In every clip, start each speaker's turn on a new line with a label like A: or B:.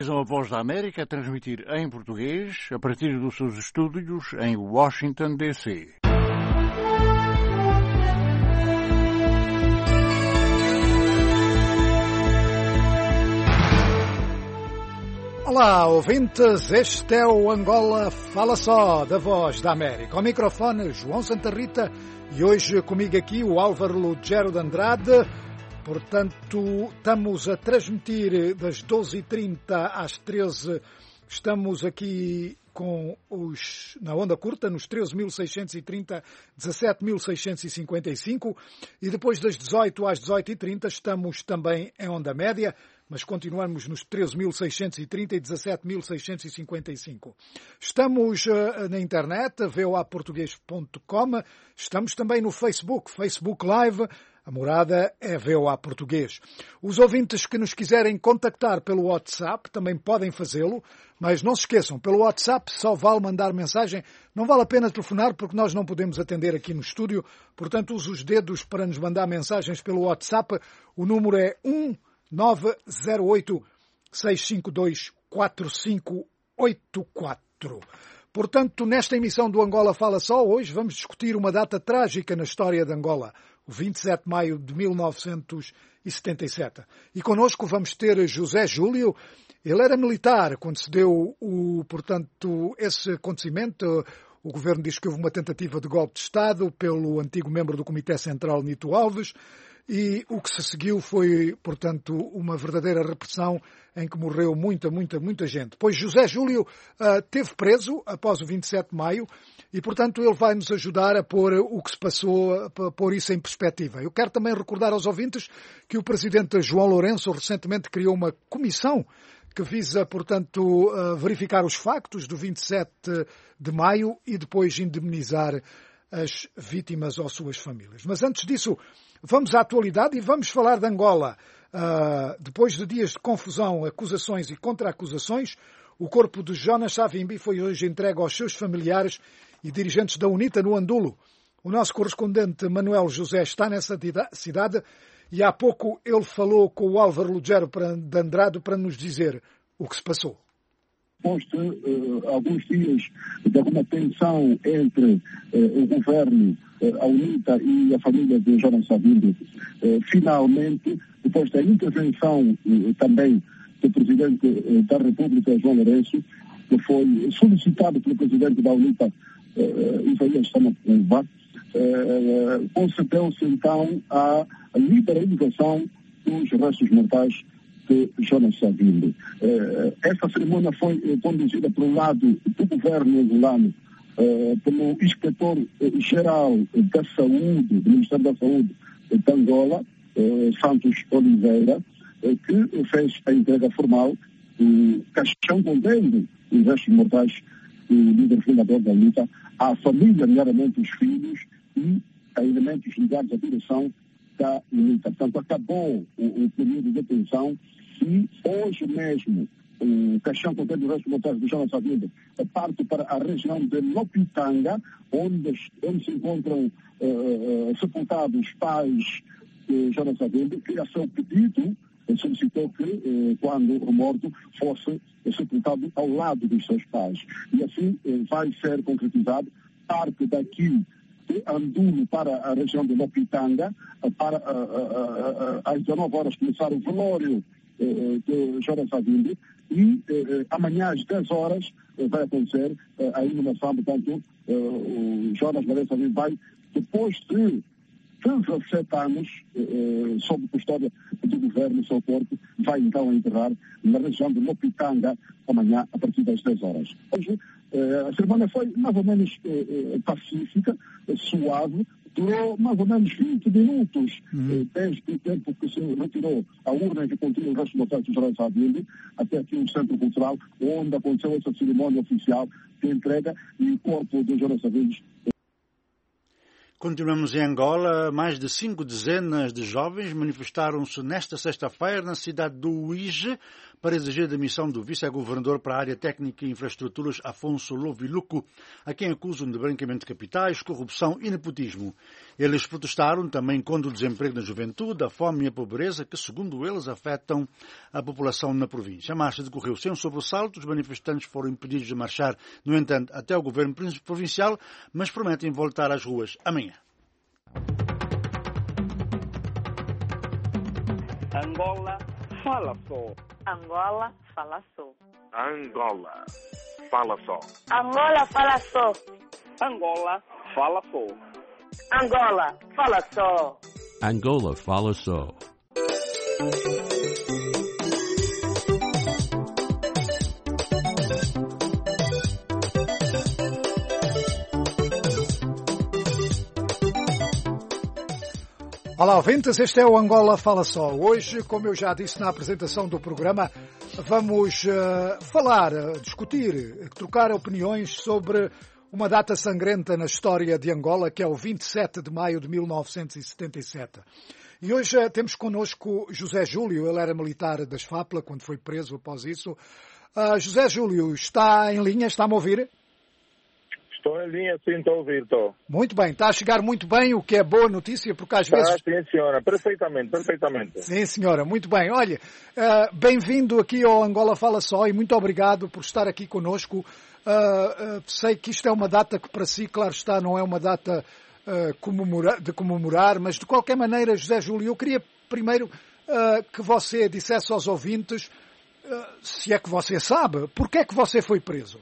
A: A Voz da América a transmitir em português a partir dos seus estúdios em Washington, D.C.
B: Olá, ouvintes, este é o Angola Fala Só, da Voz da América. Ao microfone, João Santa Rita, e hoje comigo aqui o Álvaro Lugero de Andrade. Portanto, estamos a transmitir das 12h30 às 13h. Estamos aqui na onda curta, nos 13.630, 17.655. E depois das 18 às 18h30 estamos também em onda média, mas continuamos nos 13.630 e 17.655. Estamos na internet, voaportugues.com. Estamos também no Facebook Live. A morada é VOA Português. Os ouvintes que nos quiserem contactar pelo WhatsApp também podem fazê-lo, mas não se esqueçam, pelo WhatsApp só vale mandar mensagem, não vale a pena telefonar porque nós não podemos atender aqui no estúdio, portanto use os dedos para nos mandar mensagens pelo WhatsApp. O número é 1908-652-4584. Portanto, nesta emissão do Angola Fala Só, hoje vamos discutir uma data trágica na história de Angola, o 27 de maio de 1977. E connosco vamos ter José Júlio. Ele era militar quando se deu, esse acontecimento. O governo diz que houve uma tentativa de golpe de Estado pelo antigo membro do Comitê Central, Nito Alves, e o que se seguiu foi, portanto, uma verdadeira repressão em que morreu muita gente. Pois José Júlio esteve preso após o 27 de maio e, portanto, ele vai nos ajudar a pôr o que se passou, a pôr isso em perspectiva. Eu quero também recordar aos ouvintes que o presidente João Lourenço recentemente criou uma comissão que visa, portanto, verificar os factos do 27 de maio e depois indemnizar as vítimas ou suas famílias. Mas antes disso, vamos à atualidade e vamos falar de Angola. Depois de dias de confusão, acusações e contra-acusações, o corpo de Jonas Savimbi foi hoje entregue aos seus familiares e dirigentes da UNITA no Andulo. O nosso correspondente Manuel José está nessa cidade e há pouco ele falou com o Álvaro Lugero de Andrade para nos dizer o que se passou.
C: Depois de alguns dias de alguma tensão entre o governo, a UNITA e a família de Jonas Savimbi, finalmente, depois da intervenção também do Presidente da República, João Lourenço, que foi solicitado pelo Presidente da UNITA, Isaías Samapuva, concedeu-se então a liberalização dos restos mortais de Jonas Savimbi. Essa cerimônia foi conduzida pelo lado do governo angolano, pelo inspetor-geral da Saúde, do Ministério da Saúde de Angola, Santos Oliveira, que fez a entrega formal do caixão contendo os restos mortais do líder fundador da luta à família, nomeadamente os filhos e a elementos ligados à direção da UNITA. Portanto, acabou o período de detenção e hoje mesmo o caixão contendo os restos mortais de Jonas Savimbi parte para a região de Lopitanga, onde se encontram sepultados os pais de Jonas Savimbi, que a seu pedido solicitou que, quando o morto, fosse sepultado ao lado dos seus pais. E assim vai ser concretizado parte daqui de Andulo para a região de Lopitanga, para às 19 horas começar o velório de Jonas Savimbi e amanhã às 10 horas vai acontecer a iluminação. Portanto, o Jonas Savimbi vai, depois de 17 anos sob custódia do governo, seu corpo vai então enterrar na região de Lopitanga amanhã a partir das 10 horas. Hoje a cerimônia foi mais ou menos pacífica, suave, durou mais ou menos 20 minutos, desde o tempo que se retirou a urna que continha o resto mortais de Jonas Savimbi até aqui no Centro Cultural, onde aconteceu essa cerimônia oficial de entrega e o corpo de Jonas Savimbi.
A: Continuamos em Angola. Mais de 5 dezenas de jovens manifestaram-se nesta sexta-feira na cidade do Uíge
D: para exigir a demissão do vice-governador para a área técnica e infraestruturas Afonso Loviluco, a quem acusam de branqueamento de capitais, corrupção e nepotismo. Eles protestaram também contra o desemprego na juventude, a fome e a pobreza que, segundo eles, afetam a população na província. A marcha decorreu sem um sobressalto, os manifestantes foram impedidos de marchar, no entanto, até o governo provincial, mas prometem voltar às ruas amanhã.
E: Angola fala só.
F: Angola fala só.
E: Angola fala só.
F: Angola fala só.
E: Angola fala só.
F: Angola fala só.
G: Angola fala só.
B: Olá, ouvintes, este é o Angola Fala Só. Hoje, como eu já disse na apresentação do programa, vamos discutir, trocar opiniões sobre uma data sangrenta na história de Angola, que é o 27 de maio de 1977. E hoje temos connosco José Júlio, ele era militar das FAPLA, quando foi preso após isso. José Júlio, está em linha, está-me a ouvir?
H: Estou em linha, sim, estou a ouvir, estou.
B: Muito bem, está a chegar muito bem, o que é boa notícia, porque às vezes...
H: Sim, senhora, perfeitamente.
B: Sim, senhora, muito bem. Olha, bem-vindo aqui ao Angola Fala Só e muito obrigado por estar aqui connosco. Sei que isto é uma data que para si, claro está, não é uma data de comemorar, mas de qualquer maneira, José Júlio, eu queria primeiro que você dissesse aos ouvintes, se é que você sabe, porque é que você foi preso?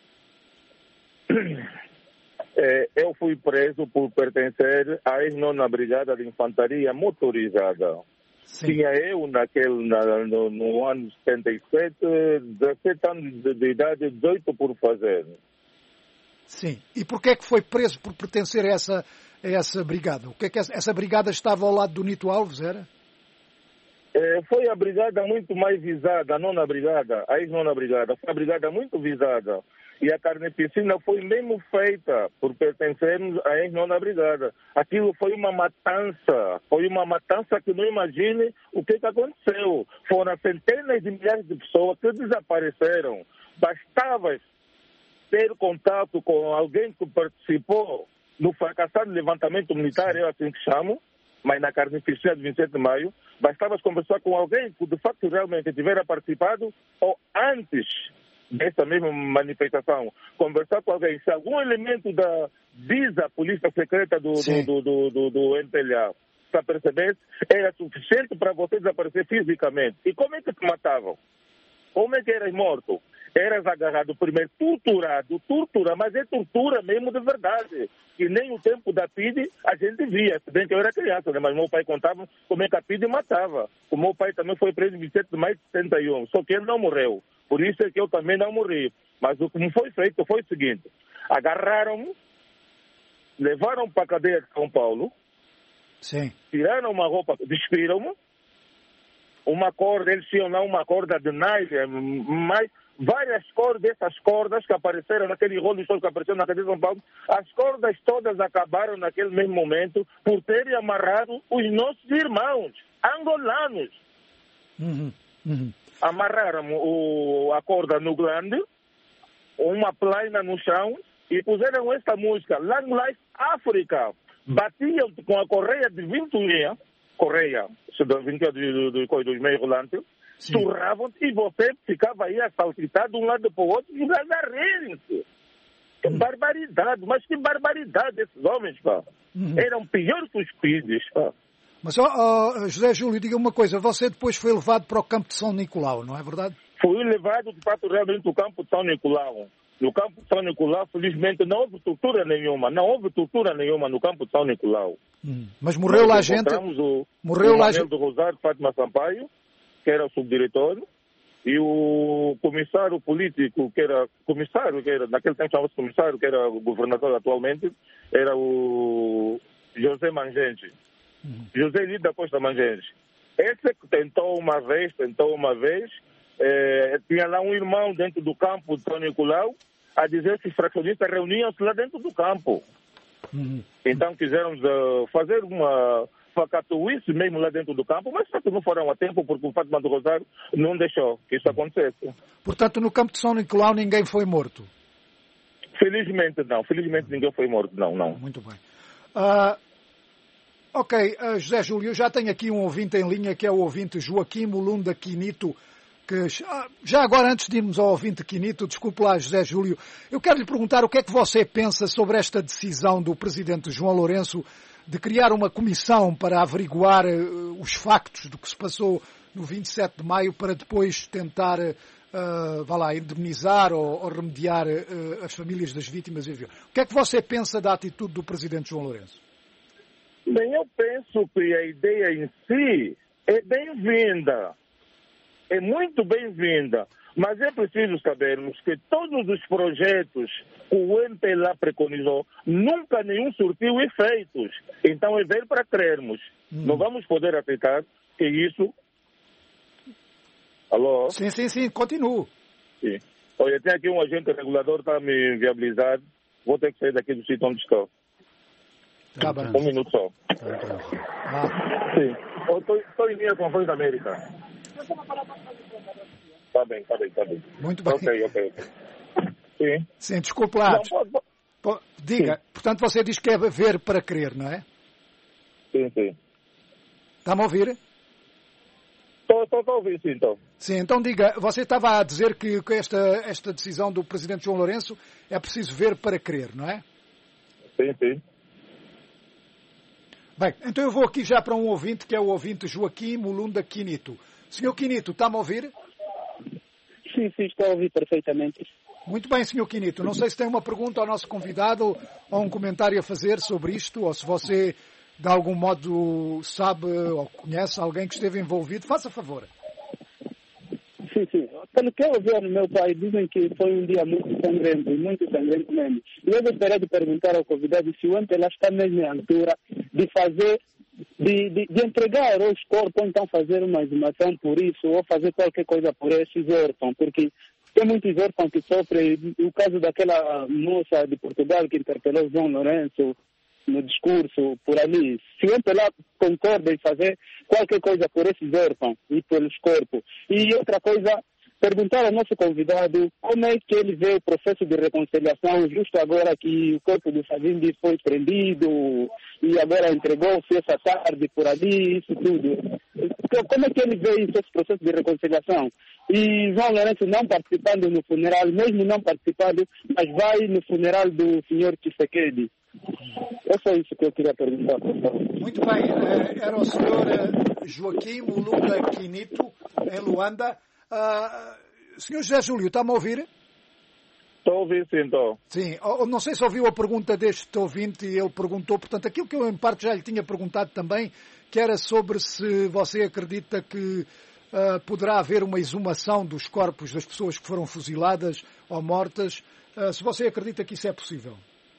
H: Eu fui preso por pertencer à ex-nona Brigada de Infantaria Motorizada. Sim. Tinha eu, no ano 77, 17 anos de idade, 18 por fazer.
B: Sim. E porquê é que foi preso por pertencer a essa brigada? O que é que essa brigada estava ao lado do Nito Alves, era?
H: Foi a brigada muito mais visada, a nona brigada, a ex-nona brigada. Foi a brigada muito visada. E a carnificina foi mesmo feita por pertencermos à ex-nona brigada. Aquilo foi uma matança que não imagine o que aconteceu. Foram centenas de milhares de pessoas que desapareceram. Bastava ter contato com alguém que participou no fracassado levantamento militar, eu assim que chamo, mas na carnificina de 27 de maio, bastava conversar com alguém que de facto realmente tivera participado ou antes dessa mesma manifestação, conversar com alguém, se algum elemento da DISA, Polícia Secreta do MPLA, se apercebesse, era suficiente para você desaparecer fisicamente. E como é que te matavam? Como é que eras morto? Eras agarrado primeiro, tortura, mas é tortura mesmo de verdade. E nem o tempo da PIDE a gente via, se bem que eu era criança, né? Mas meu pai contava como é que a PIDE matava. O meu pai também foi preso em 27 de maio de 71, só que ele não morreu. Por isso é que eu também não morri. Mas o que me foi feito foi o seguinte: agarraram-me, levaram para a cadeia de São Paulo,
B: sim,
H: tiraram uma roupa, despiram-me, uma corda, eles tinham lá uma corda de nylon, mas várias cordas, dessas cordas que apareceram naquele rolo que apareceu na cadeia de São Paulo, as cordas todas acabaram naquele mesmo momento por terem amarrado os nossos irmãos angolanos. Amarraram a corda no glande, uma plaina no chão e puseram esta música, Long Life Africa. Batiam com a correia de 21, correia dos meios rolantes, surravam e você ficava aí a saltitar de um lado para o outro e a rirem-se. Que barbaridade, mas que barbaridade esses homens, pá. Eram piores que os PIDs, pá.
B: Mas, José Júlio, diga uma coisa, você depois foi levado para o campo de São Nicolau, não é verdade?
H: Fui levado, de fato, realmente ao campo de São Nicolau. No campo de São Nicolau, felizmente, não houve tortura nenhuma no campo de São Nicolau.
B: Mas morreu lá gente?
H: Morreu lá gente? O do Rosário, Fátima Sampaio, que era o subdiretor, e o comissário político, que era naquele tempo chamava-se comissário, que era o governador atualmente, era o José Mangente. José Lida da Costa Mangente. Esse que tentou uma vez, tinha lá um irmão dentro do campo de São Nicolau a dizer que os fracionistas reuniam-se lá dentro do campo. Então quiseram fazer facatuíce mesmo lá dentro do campo, mas só que não foram a tempo porque o Fátima do Rosário não deixou que isso acontecesse.
B: Portanto, no campo de São Nicolau ninguém foi morto?
H: Felizmente não. Felizmente ninguém foi morto, não.
B: Muito bem. Ok, José Júlio, eu já tenho aqui um ouvinte em linha, que é o ouvinte Joaquim Mulunda Quinito, que já agora, antes de irmos ao ouvinte Quinito, desculpe lá, José Júlio, eu quero lhe perguntar o que é que você pensa sobre esta decisão do presidente João Lourenço de criar uma comissão para averiguar os factos do que se passou no 27 de maio para depois tentar indemnizar ou remediar as famílias das vítimas. O que é que você pensa da atitude do presidente João Lourenço?
H: Bem, eu penso que a ideia em si é bem-vinda. É muito bem-vinda. Mas é preciso sabermos que todos os projetos que o MPLA preconizou, nunca nenhum surtiu efeitos. Então é ver para crermos. Não vamos poder aceitar que isso... Alô?
B: Sim, continuo.
H: Sim. Olha, tem aqui um agente regulador que está a me viabilizar. Vou ter que sair daqui do sítio onde estou.
B: Tá bem.
H: Um minuto só. Sim. Estou em linha com a Voz da América. Tá bem.
B: Muito bem.
H: Ok. Sim.
B: Sim, desculpe lá.
H: Não,
B: diga. Sim. Portanto, você diz que é ver para crer, não é?
H: Sim.
B: Está-me a ouvir?
H: Estou a ouvir, sim, então.
B: Sim, então diga, você estava a dizer que esta decisão do presidente João Lourenço é preciso ver para crer, não é?
H: Sim.
B: Bem, então eu vou aqui já para um ouvinte, que é o ouvinte Joaquim Mulunda Quinito. Senhor Quinito, está-me a ouvir?
I: Sim, estou a ouvir perfeitamente.
B: Muito bem, senhor Quinito. Não sei se tem uma pergunta ao nosso convidado ou um comentário a fazer sobre isto, ou se você, de algum modo, sabe ou conhece alguém que esteve envolvido. Faça favor.
I: Sim. Pelo que eu ouvi no meu pai, dizem que foi um dia muito sangrento mesmo. E eu gostaria de perguntar ao convidado se o MPLA está mesmo à altura de fazer, de entregar os corpos, ou então fazer uma exumação por isso, ou fazer qualquer coisa por esses órfãos, porque tem muitos órfãos que sofrem. O caso daquela moça de Portugal que interpelou João Lourenço no discurso por ali. Se o MPLA concorda em fazer qualquer coisa por esses órfãos e pelos corpos. E outra coisa, perguntar ao nosso convidado como é que ele vê o processo de reconciliação, justo agora que o corpo do Savimbi foi prendido e agora entregou-se essa tarde por ali, isso tudo. Como é que ele vê esse processo de reconciliação? E João Lourenço não participando no funeral, mesmo não participando, mas vai no funeral do senhor Tshisekedi. É só isso que eu queria perguntar.
B: Muito bem. Era o senhor Joaquim Mulunda Quinito, em Luanda. Senhor José Júlio, está-me a ouvir?
H: Estou a ouvir, sim, estou.
B: Sim. Não sei se ouviu a pergunta deste ouvinte e ele perguntou, portanto, aquilo que eu em parte já lhe tinha perguntado também, que era sobre se você acredita que poderá haver uma exumação dos corpos das pessoas que foram fuziladas ou mortas. Se você acredita que isso é possível?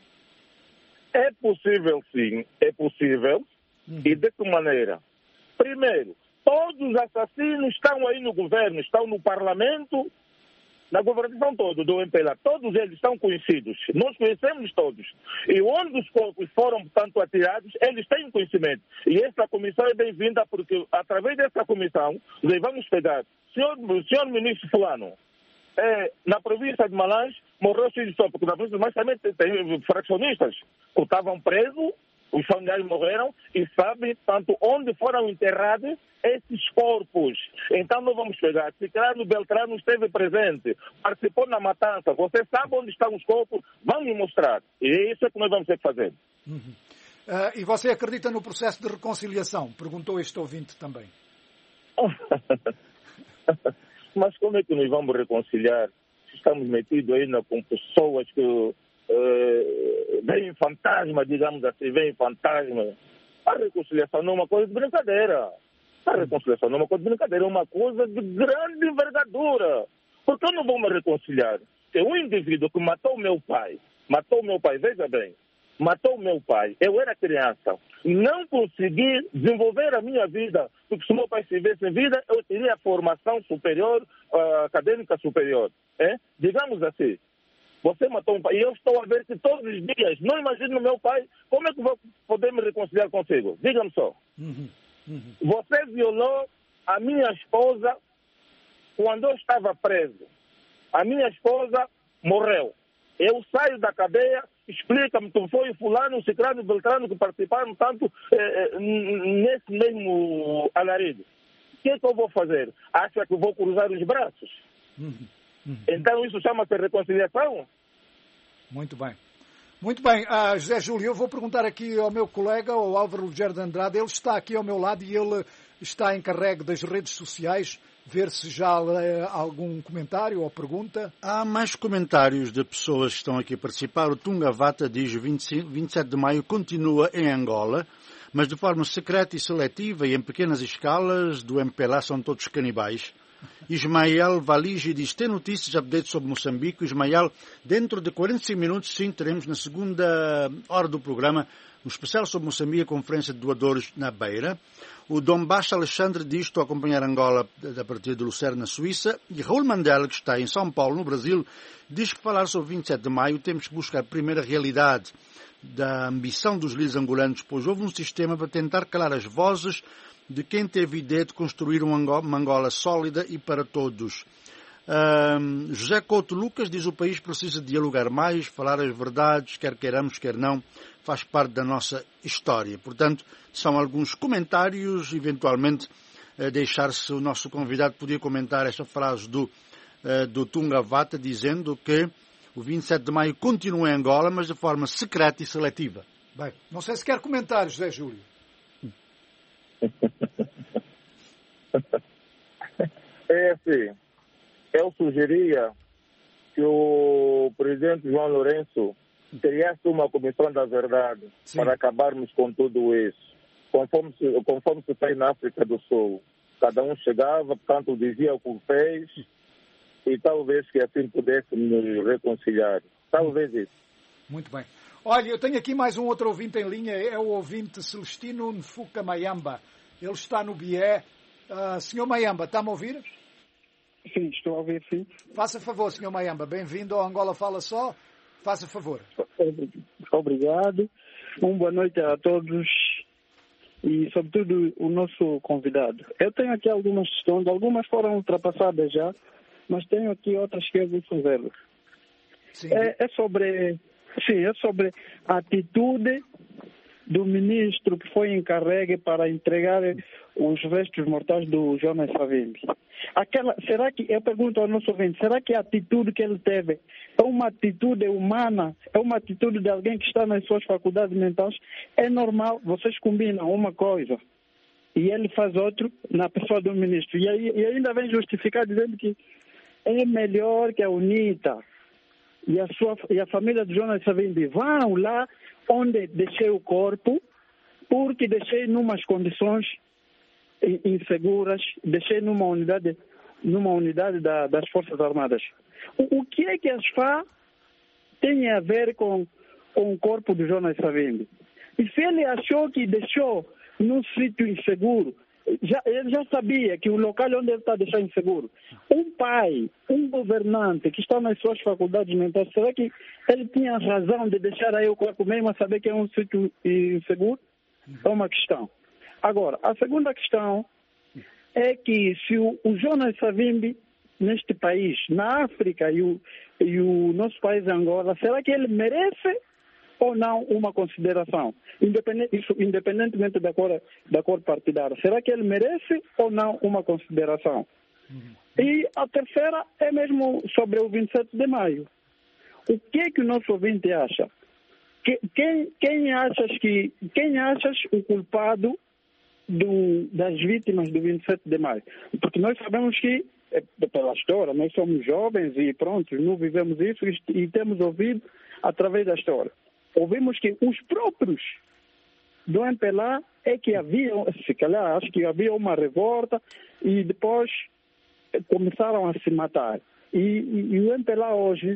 H: É possível, sim. É possível. E de que maneira? Primeiro, todos os assassinos estão aí no governo, estão no parlamento, na governação toda do MPLA. Todos eles estão conhecidos. Nós conhecemos todos. E onde os corpos foram, portanto, atirados, eles têm conhecimento. E essa comissão é bem-vinda porque, através dessa comissão, nós vamos pegar. Senhor ministro fulano, na província de Malange, morreu filho só, porque na província de Malange também tem fraccionistas que estavam presos, os familiares morreram e sabem, tanto onde foram enterrados esses corpos. Então nós vamos pegar. Se Ciclano Beltrano esteve presente, participou na matança, você sabe onde estão os corpos, vamos me mostrar. E é isso que nós vamos ter que fazer.
B: E você acredita no processo de reconciliação? Perguntou este ouvinte também.
H: Mas como é que nós vamos reconciliar? Estamos metidos aí com pessoas que veem fantasma, digamos assim, veem fantasma. A reconciliação não é uma coisa de brincadeira. A reconciliação não é uma coisa de brincadeira, é uma coisa de grande envergadura. Por que eu não vou me reconciliar? É um indivíduo que matou meu pai, veja bem, matou meu pai, eu era criança, não consegui desenvolver a minha vida, porque se meu pai estivesse em vida, eu teria formação superior, acadêmica superior. Digamos assim, você matou um pai, e eu estou a ver que todos os dias, não imagino meu pai, como é que vou poder me reconciliar consigo? Diga-me só. Você violou a minha esposa quando eu estava preso. A minha esposa morreu. Eu saio da cadeia, explica-me, tu foi o fulano, o ciclano, o beltrano que participaram tanto nesse mesmo alarido. O que é que eu vou fazer? Acha que eu vou cruzar os braços? Então isso chama-se reconciliação?
B: Muito bem. Muito bem, José Júlio, eu vou perguntar aqui ao meu colega, o Álvaro Rogério de Andrade. Ele está aqui ao meu lado e ele está encarregue das redes sociais. Ver se já há algum comentário ou pergunta.
D: Há mais comentários de pessoas que estão aqui a participar. O Tunga Vata diz: 27 de maio continua em Angola, mas de forma secreta e seletiva e em pequenas escalas. Do MPLA são todos canibais. Ismael Valigi diz: tem notícias, updates sobre Moçambique. Ismael, dentro de 45 minutos, sim, teremos na segunda hora do programa um especial sobre Moçambique, a conferência de doadores na Beira. O Dom Baixa Alexandre diz: estou a acompanhar Angola a partir de Lucerne, na Suíça. E Raul Mandela, que está em São Paulo, no Brasil, diz que falar sobre 27 de maio temos que buscar primeiro a realidade da ambição dos líderes angolanos, pois houve um sistema para tentar calar as vozes de quem teve ideia de construir uma Angola sólida e para todos. José Couto Lucas diz: o país precisa dialogar mais, falar as verdades, quer queiramos, quer não, faz parte da nossa história. Portanto, são alguns comentários, eventualmente deixar-se o nosso convidado podia comentar esta frase do Tunga Vata, dizendo que o 27 de maio continua em Angola, mas de forma secreta e seletiva.
B: Bem, não sei se quer comentar, José Júlio.
H: É assim, eu sugeria que o presidente João Lourenço criasse uma comissão da verdade. Sim. Para acabarmos com tudo isso. Conforme se fez na África do Sul. Cada um chegava, portanto, dizia o que fez e talvez que assim pudéssemos reconciliar. Talvez isso.
B: Muito bem. Olha, eu tenho aqui mais um outro ouvinte em linha, é o ouvinte Celestino Nfuka Mayamba. Ele está no Bié. Senhor Mayamba, está-me a ouvir?
I: Sim, estou a ouvir, sim.
B: Faça favor, Senhor Mayamba. Bem-vindo ao Angola Fala Só. Faça favor.
I: Obrigado. Uma boa noite a todos e, sobretudo, o nosso convidado. Eu tenho aqui algumas questões, algumas foram ultrapassadas já, mas tenho aqui outras que eu vou fazer. É sobre a atitude do ministro que foi encarregue para entregar os restos mortais do Jonas Savimbi. Será que, eu pergunto ao nosso ouvinte, será que a atitude que ele teve é uma atitude humana, é uma atitude de alguém que está nas suas faculdades mentais? É normal, vocês combinam uma coisa e ele faz outro na pessoa do ministro. E ainda vem justificar dizendo que é melhor que a UNITA e a família de Jonas Savimbi vão lá onde deixei o corpo, porque deixei numas condições inseguras, deixei numa unidade das Forças Armadas. O que é que as FA tem a ver com o corpo de Jonas Savimbi? E se ele achou que deixou num sítio inseguro, ele já sabia que o local onde ele está deixando inseguro. Um pai, um governante que está nas suas faculdades mentais, será que ele tinha razão de deixar aí o corpo mesmo a saber que é um sítio inseguro? É uma questão. Agora, a segunda questão é que se o Jonas Savimbi, neste país, na África e o nosso país Angola, será que ele merece ou não uma consideração? Independentemente da cor partidária. Será que ele merece ou não uma consideração? E a terceira é mesmo sobre o 27 de maio. O que é que o nosso ouvinte acha? Quem achas o culpado das vítimas do 27 de maio? Porque nós sabemos que, pela história, nós somos jovens e pronto, não vivemos isso e temos ouvido através da história. Ouvimos que os próprios do MPLA é que havia, se calhar, acho que havia uma revolta e depois começaram a se matar. E o MPLA hoje,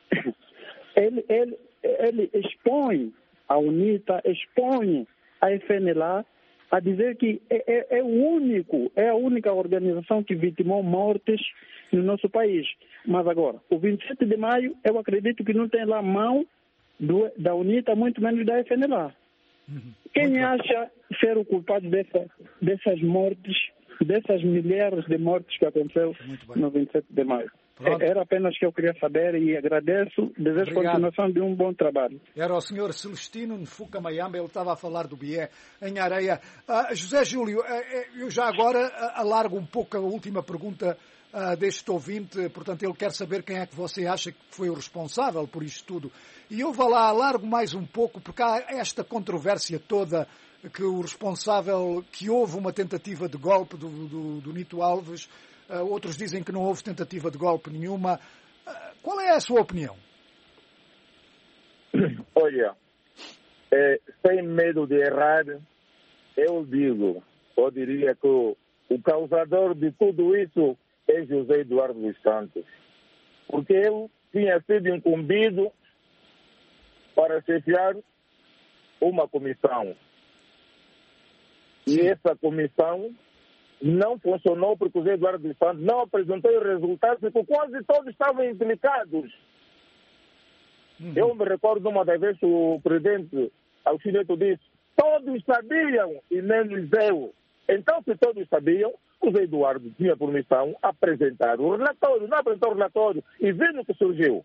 I: ele expõe a UNITA, expõe a FNLA a dizer que é a única organização que vitimou mortes no nosso país. Mas agora, o 27 de maio, eu acredito que não tem lá mão da UNITA, muito menos da FNLA. Quem acha ser o culpado dessas mortes, dessas milhares de mortes que aconteceu no 27 de maio? Era apenas que eu queria saber e agradeço. Desejo continuação de um bom trabalho.
B: Era o senhor Celestino Nfuka Mayamba, ele estava a falar do BIE em Areia. José Júlio, eu já agora alargo um pouco a última pergunta deste ouvinte. Portanto, ele quer saber quem é que você acha que foi o responsável por isto tudo. E eu vou lá, alargo mais um pouco, porque há esta controvérsia toda que o responsável, que houve uma tentativa de golpe do Nito Alves. Outros dizem que não houve tentativa de golpe nenhuma. Qual é a sua opinião?
H: Olha, sem medo de errar, eu diria que o causador de tudo isso é José Eduardo dos Santos. Porque ele tinha sido incumbido para chefiar uma comissão. E essa comissão não funcionou porque o José Eduardo dos Santos não apresentou os resultados porque quase todos estavam implicados. Eu me recordo de uma das vezes o presidente Alcineto disse: todos sabiam e nem lhes deu. Então, se todos sabiam, o José Eduardo tinha por missão apresentar o relatório, não apresentou o relatório e viu o que surgiu.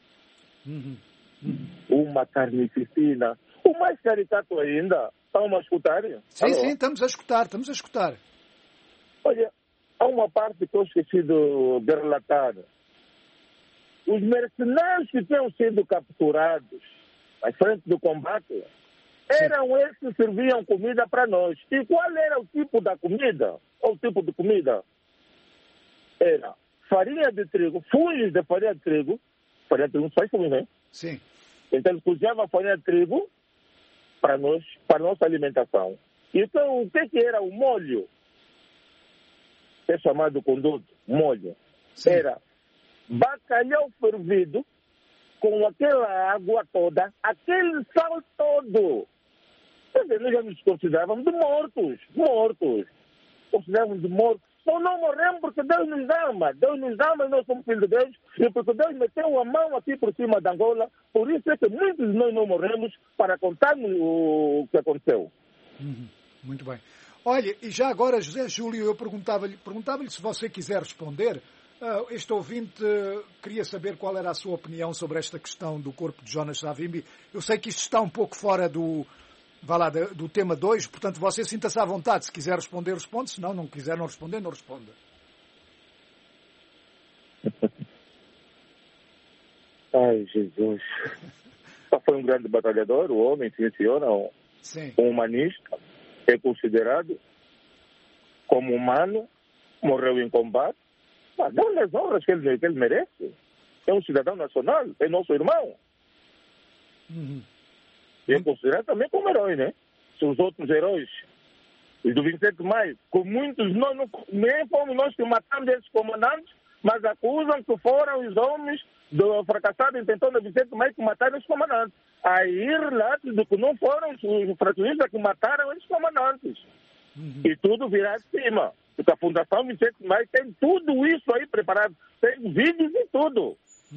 H: Uma carnificina. O mais caricato ainda, estão a escutar?
B: Sim, estamos a escutar.
H: Olha, há uma parte que eu esqueci de relatar. Os mercenários que tinham sido capturados à frente do combate eram esses que serviam comida para nós. E qual era o tipo da comida? Ou o tipo de comida? Era farinha de trigo, fungos de farinha de trigo não faz fungos, né?
B: Sim.
H: Então eles cozinhavam a farinha de trigo para a nossa alimentação. Então o que era o molho? É chamado conduto, molho. Sim. Era bacalhau fervido com aquela água toda, aquele sal todo. Quer dizer, nós já nos considerávamos de mortos. Considerávamos de mortos. Só não morremos porque Deus nos ama. Deus nos ama e nós somos filhos de Deus. E porque Deus meteu a mão aqui por cima da Angola. Por isso é que muitos de nós não morremos para contarmos o que aconteceu.
B: Muito bem. Olha, e já agora, José Júlio, eu perguntava-lhe se você quiser responder. Este ouvinte queria saber qual era a sua opinião sobre esta questão do corpo de Jonas Savimbi. Eu sei que isto está um pouco fora do tema 2, portanto você sinta-se à vontade. Se quiser responder, responde. Se não quiser não responder, não responda.
H: Ai, Jesus. Foi um grande batalhador, o homem, sim, senhora, um humanista. É considerado como humano, morreu em combate, mas dão as honras que ele merece. É um cidadão nacional, é nosso irmão. E é considerado também como herói, né? Se os outros heróis, os do 27 de maio, com muitos, nem fomos nós que matamos esses comandantes, mas acusam que foram os homens do fracassado intentão do 27 de maio que mataram os comandantes. Aí relatos de que não foram os fracionistas que mataram esses comandantes. E tudo virá de cima. Porque a Fundação 27 de Maio tem tudo isso aí preparado. Tem vídeos e tudo.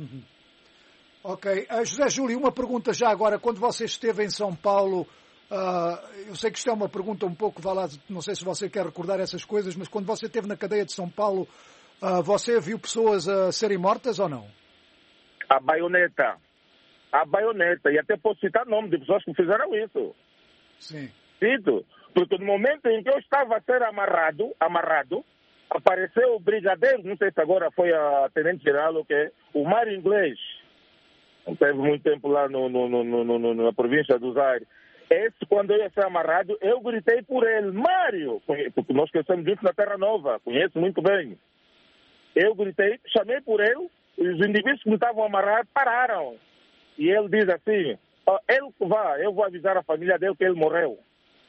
B: Ok. José Júlio, uma pergunta já agora. Quando você esteve em São Paulo, eu sei que isto é uma pergunta um pouco, não sei se você quer recordar essas coisas, mas quando você esteve na cadeia de São Paulo, você viu pessoas a serem mortas ou não?
H: A baioneta. E até posso citar nome de pessoas que fizeram isso.
B: Sim.
H: Cito. Porque no momento em que eu estava a ser amarrado, apareceu o brigadeiro, não sei se agora foi a tenente-geral ou que o Mário Inglês. Teve muito tempo lá na província do Zaire. Esse, quando eu ia ser amarrado, eu gritei por ele, Mário, porque nós conhecemos isso na Terra Nova, conheço muito bem. Eu gritei, chamei por ele, os indivíduos que me estavam amarrados pararam. E ele diz assim, ele que vá, eu vou avisar a família dele que ele morreu.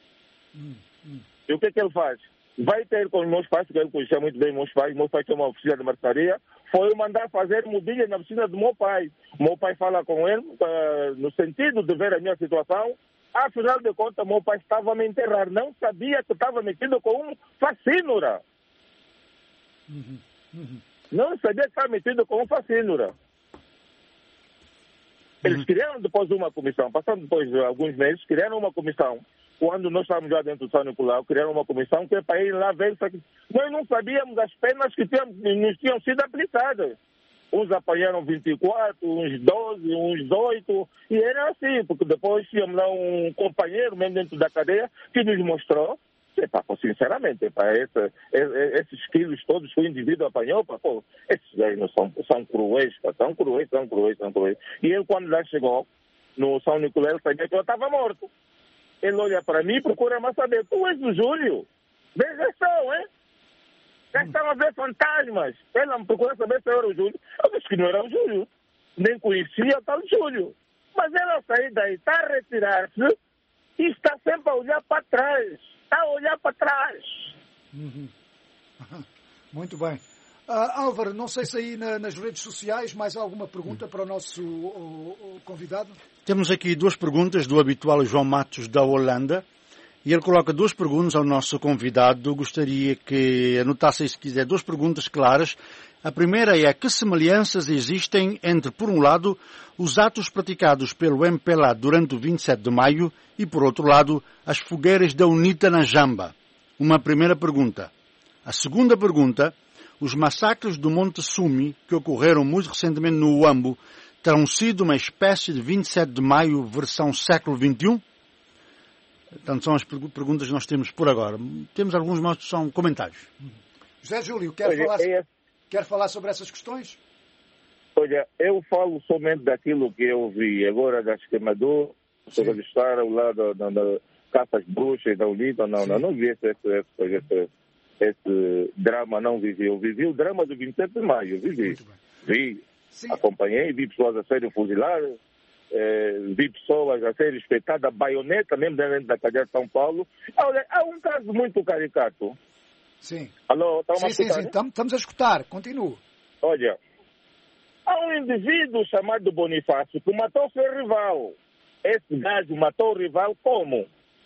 H: E o que ele faz? Vai ter com os meus pais, porque ele conhecia muito bem meus pais tinha uma oficina de marcenaria, foi mandar fazer mobília na oficina do meu pai. O meu pai fala com ele, no sentido de ver a minha situação. Afinal de contas, meu pai estava a me enterrar, não sabia que estava metido com um facínora. Não sabia que estava metido com um facínora. Eles criaram depois uma comissão, passando depois de alguns meses, criaram uma comissão. Quando nós estávamos já dentro do São Nicolau, criaram uma comissão que é para ir lá ver. Nós não sabíamos as penas que nos tinham sido aplicadas. Uns apanharam 24, uns 12, uns 8, e era assim, porque depois tínhamos lá um companheiro mesmo dentro da cadeia que nos mostrou, sinceramente, esses quilos todos que o indivíduo apanhou, esses gajos são cruéis, são cruéis. E ele, quando lá chegou no São Nicolau, ele sabia que eu estava morto. Ele olha para mim e procura mais saber, tu és o Júlio? Veja só, hein? Já estão a ver fantasmas. Ela me procura saber se eu era o Júlio. Eu disse que não era o Júlio. Nem conhecia o tal Júlio. Mas ela saiu daí, está a retirar-se e está sempre a olhar para trás. Está a olhar para trás.
B: Muito bem. Álvaro, não sei se aí nas redes sociais mais alguma pergunta para o nosso convidado?
D: Temos aqui 2 perguntas do habitual João Matos da Holanda. E ele coloca 2 perguntas ao nosso convidado. Gostaria que anotassem, se quiser, 2 perguntas claras. A primeira é: que semelhanças existem entre, por um lado, os atos praticados pelo MPLA durante o 27 de maio e, por outro lado, as fogueiras da UNITA na Jamba? Uma primeira pergunta. A segunda pergunta: os massacres do Monte Sumi, que ocorreram muito recentemente no Uambo, terão sido uma espécie de 27 de maio versão século XXI? Portanto, são as perguntas que nós temos por agora. Temos alguns, mas são comentários.
B: José Júlio, quer falar sobre essas questões?
H: Olha, eu falo somente daquilo que eu vi. Agora, das queimaduras, registraram lá da caças bruxas da UNITA. Não vi esse drama, não vivi. Eu vivi o drama do 27 de maio. Vi. Acompanhei, vi pessoas a serem fuziladas. Vi pessoas a serem espetadas, baioneta mesmo dentro da cadeia de São Paulo. Olha, há um caso muito caricato.
B: Sim.
H: Alô,
B: sim, estamos a escutar. Continuo.
H: Olha, há um indivíduo chamado Bonifácio que matou seu rival. Esse gajo matou o rival como?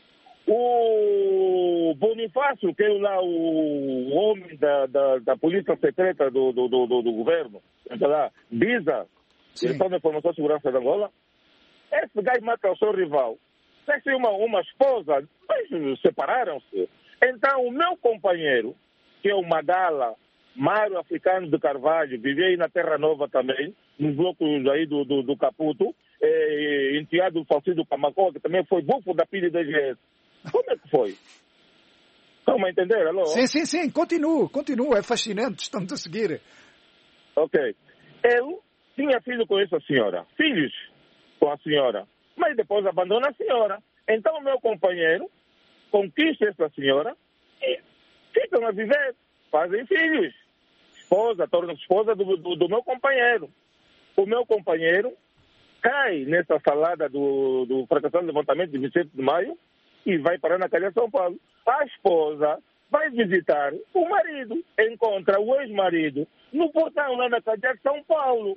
H: O Bonifácio, que é lá o homem da polícia secreta do governo, lá, BISA, Direção de Informação e Segurança de Angola. Esse gajo mata o seu rival. Tem uma esposa, mas separaram-se. Então, o meu companheiro, que é o Magala, Mário Africano de Carvalho, vivia aí na Terra Nova também, nos blocos aí do Caputo, enteado do Falcido Camacó, que também foi bufo da PIDE da GS. Como é que foi? Estão a entender? Alô?
B: Sim, continua, é fascinante, estamos a seguir.
H: Ok. Eu tinha filho com essa senhora, filhos com a senhora, mas depois abandona a senhora. Então o meu companheiro conquista essa senhora e ficam a viver, fazem filhos. Torna-se esposa do meu companheiro. O meu companheiro cai nessa salada do fracassado levantamento de 27 de maio e vai parar na cadeia de São Paulo. A esposa vai visitar o marido, encontra o ex-marido no portão lá na cadeia de São Paulo.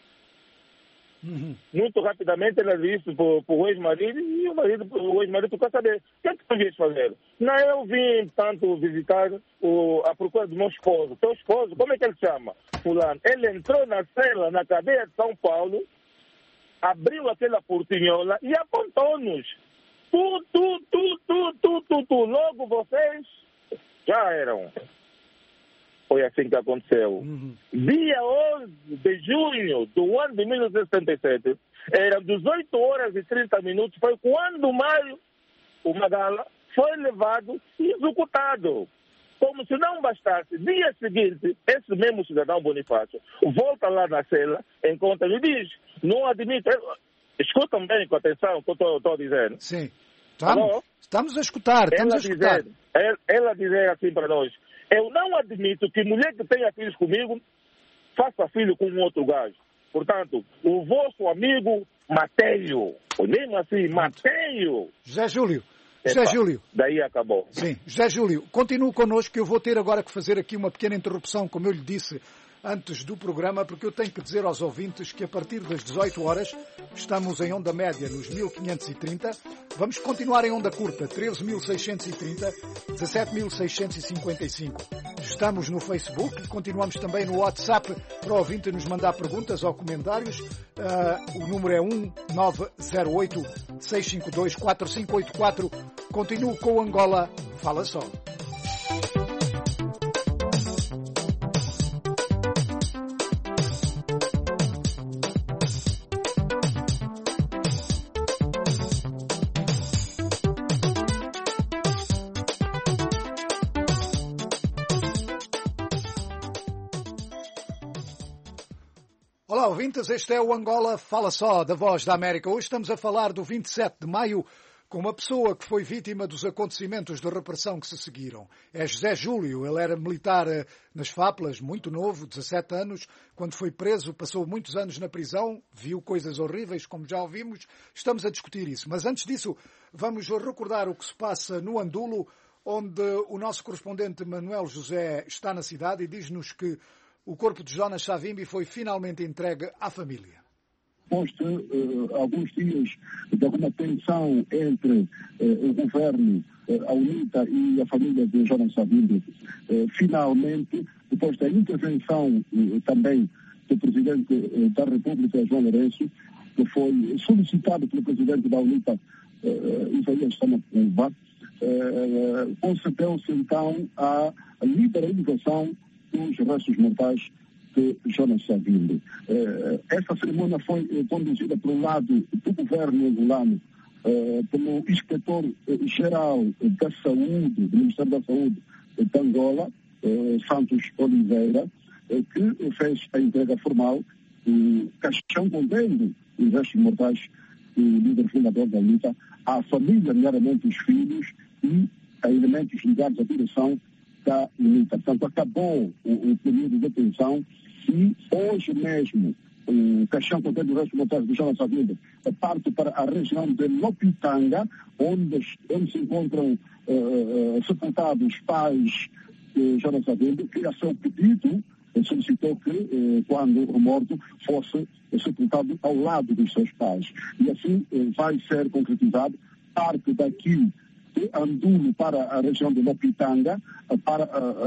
H: Muito rapidamente ela disse para o ex-marido e o ex-marido quer saber: o que é que tu vies fazer? Não, eu vim tanto visitar a procura do meu esposo. Teu esposo, como é que ele chama? Fulano. Ele entrou na cela, na cadeia de São Paulo, abriu aquela portinhola e apontou-nos. Logo vocês já eram. Foi assim que aconteceu. Dia 11 de junho do ano de 1977, eram 18 horas e 30 minutos, foi quando o Magala foi levado e executado. Como se não bastasse, dia seguinte, esse mesmo cidadão Bonifácio volta lá na cela, encontra e diz: não admito. Escutam bem com atenção o que eu estou dizendo.
B: Sim. Estamos a escutar.
H: Ela dizer assim para nós: eu não admito que mulher que tenha filhos comigo faça filho com um outro gajo. Portanto, o vosso amigo Mateio, ou mesmo assim, Mateio.
B: José Júlio.
H: Daí acabou.
B: Sim. José Júlio, continue connosco, que eu vou ter agora que fazer aqui uma pequena interrupção, como eu lhe disse, antes do programa, porque eu tenho que dizer aos ouvintes que a partir das 18 horas estamos em onda média nos 1530. Vamos continuar em onda curta, 13.630, 17.655. Estamos no Facebook e continuamos também no WhatsApp para o ouvinte nos mandar perguntas ou comentários. O número é 1908-652-4584. Continuo com o Angola Fala Só. Olá, ouvintes, este é o Angola Fala Só, da Voz da América. Hoje estamos a falar do 27 de maio com uma pessoa que foi vítima dos acontecimentos de repressão que se seguiram. É José Júlio, ele era militar nas Faplas, muito novo, 17 anos. Quando foi preso, passou muitos anos na prisão, viu coisas horríveis, como já ouvimos. Estamos a discutir isso. Mas antes disso, vamos recordar o que se passa no Andulo, onde o nosso correspondente Manuel José está na cidade e diz-nos que o corpo de Jonas Savimbi foi finalmente entregue à família.
C: Após alguns dias de alguma tensão entre o governo, a UNITA e a família de Jonas Savimbi, finalmente, depois da intervenção também do Presidente da República, João Lourenço, que foi solicitado pelo Presidente da UNITA, Isaías Samacuva, concedeu-se então a liberalização dos restos mortais de Jonas Savimbi. Essa cerimônia foi conduzida pelo lado do governo angolano, pelo inspetor-geral da Saúde, do Ministério da Saúde de Angola, Santos Oliveira, que fez a entrega formal do caixão contendo os restos mortais do líder fundador da luta à família, nomeadamente os filhos e a elementos ligados à direção da UNITA. Portanto, acabou o período de detenção e hoje mesmo o caixão contendo os restos mortais de Jonas Savimbi parte para a região de Lopitanga, onde se encontram sepultados pais de Jonas Savimbi, que a seu pedido solicitou que, quando morto, fosse sepultado ao lado dos seus pais. E assim vai ser concretizado parte daqui de Andulo para a região de Lopitanga, para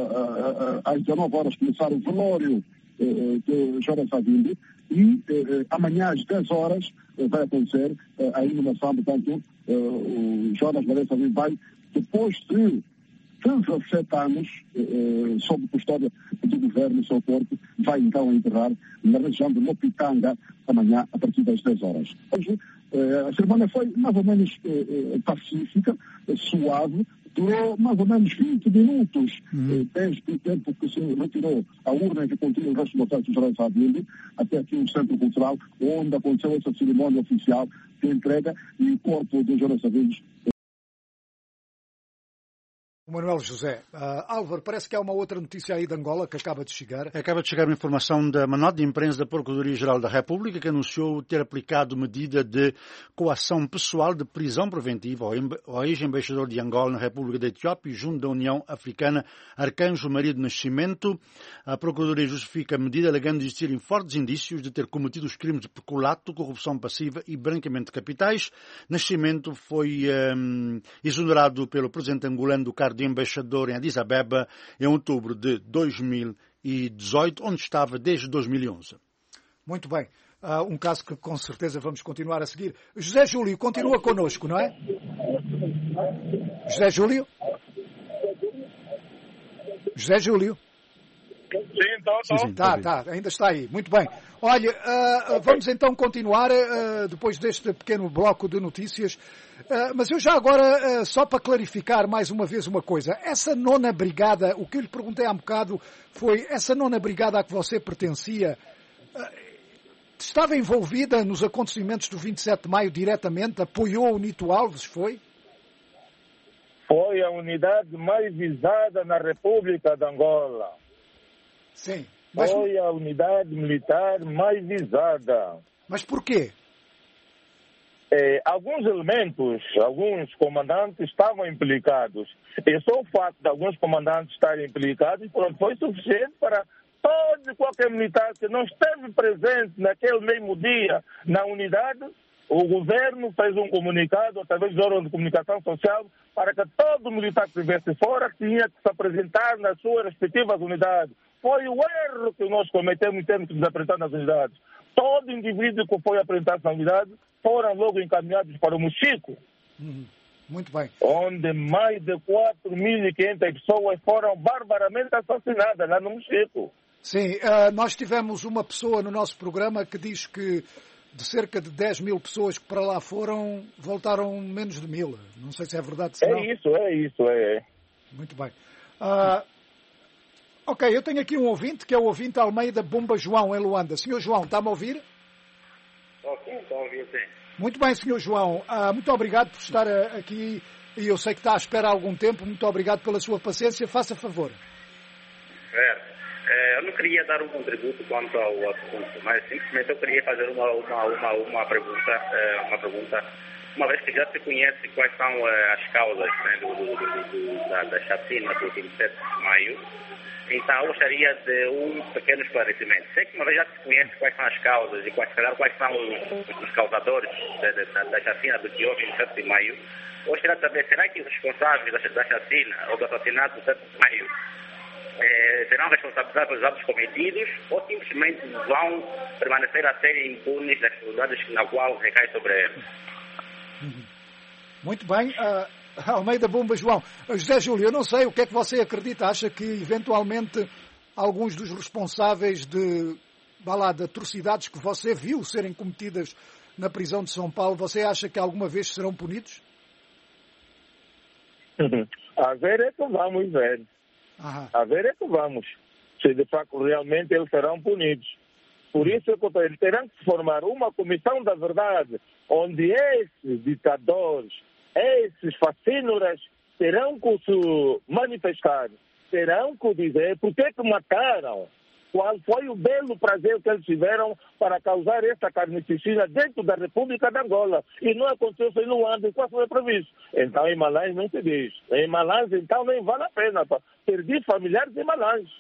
C: às 19 horas começar o velório de Jonas Savimbi e amanhã às 10 horas vai acontecer a iluminação. Portanto, o Jonas Savimbi vai, depois de 17 anos sob custódia do governo, seu corpo vai então enterrar na região de Lopitanga amanhã a partir das 10 horas. Hoje, a cerimônia foi mais ou menos pacífica, suave, durou mais ou menos 20 minutos, desde o tempo que se retirou a urna que continha o resto do mortais de Jonas Savimbi até aqui no Centro Cultural, onde aconteceu essa cerimônia oficial de entrega e o corpo de Jonas Savimbi.
B: Manuel José. Álvaro, parece que há uma outra notícia aí de Angola que acaba de chegar.
D: Acaba de chegar uma informação da nota de imprensa da Procuradoria-Geral da República, que anunciou ter aplicado medida de coação pessoal de prisão preventiva ao ex-embaixador de Angola na República da Etiópia, junto da União Africana, Arcanjo Maria do Nascimento. A Procuradoria justifica a medida alegando existirem fortes indícios de ter cometido os crimes de peculato, corrupção passiva e branqueamento de capitais. Nascimento foi exonerado pelo presidente angolano do cargo de embaixador em Addis Abeba em outubro de 2018, onde estava desde 2011.
B: Muito bem. Um caso que com certeza vamos continuar a seguir. José Júlio continua connosco, não é? José Júlio? José Júlio?
H: Sim,
B: Tá, ainda está aí. Muito bem. Olha, vamos então continuar depois deste pequeno bloco de notícias. Mas eu já agora, só para clarificar mais uma vez uma coisa. Essa 9ª Brigada, o que eu lhe perguntei há um bocado foi, essa 9ª Brigada a que você pertencia, estava envolvida nos acontecimentos do 27 de maio diretamente? Apoiou o Nito Alves, foi?
H: Foi a unidade mais visada na República de Angola.
B: Sim.
H: Mas foi a unidade militar mais visada.
B: Mas por quê?
H: Alguns elementos, alguns comandantes estavam implicados. E só o fato de alguns comandantes estarem implicados foi suficiente para todo e qualquer militar que não esteve presente naquele mesmo dia na unidade, o governo fez um comunicado, através do órgão de comunicação social, para que todo militar que estivesse fora tinha que se apresentar nas suas respectivas unidades. Foi o erro que nós cometemos em termos de nos apresentar nas unidades. Todo indivíduo que foi apresentado na unidade foram logo encaminhados para o Mochico.
B: Muito bem.
H: Onde mais de 4.500 pessoas foram barbaramente assassinadas lá no Mochico.
B: Sim, nós tivemos uma pessoa no nosso programa que diz que de cerca de 10 mil pessoas que para lá foram, voltaram menos de 1.000. Não sei se é verdade. Se não.
H: É isso.
B: Muito bem. Ok, eu tenho aqui um ouvinte, que é o ouvinte Almeida Bomba João, em Luanda. Senhor João, está-me a ouvir?
J: Estou a ouvir, sim.
B: Muito bem, Senhor João. Muito obrigado por estar aqui, e eu sei que está à espera há algum tempo. Muito obrigado pela sua paciência. Faça favor.
J: Certo. Eu não queria dar um contributo quanto ao assunto, mas simplesmente eu queria fazer uma pergunta. Uma vez que já se conhece quais são as causas, né, da chacina do 27 de maio, então eu gostaria de um pequeno esclarecimento. Sei que uma vez já se conhece quais são as causas e quais são os causadores da chacina do dia 27 de maio, eu gostaria de saber, será que os responsáveis da chacina ou do assassinato do 7 de maio serão responsabilizados pelos atos cometidos ou simplesmente vão permanecer a serem impunes das responsabilidades na qual recai sobre eles?
B: Muito bem. Almeida Bomba João. José Júlio, eu não sei o que é que você acredita. Acha que eventualmente alguns dos responsáveis de atrocidades que você viu serem cometidas na prisão de São Paulo, você acha que alguma vez serão punidos?
H: A ver é que vamos ver. A ver é que vamos. Se de facto realmente eles serão punidos. Por isso eles terão que formar uma comissão da verdade, onde esses ditadores, esses fascínoras, terão que se manifestar, terão que dizer por que mataram, qual foi o belo prazer que eles tiveram para causar essa carnificina dentro da República de Angola. E não aconteceu em Luanda, quase foi previsto. Então em Malange não se diz. Em Malange então nem vale a pena. Perdi familiares em Malange.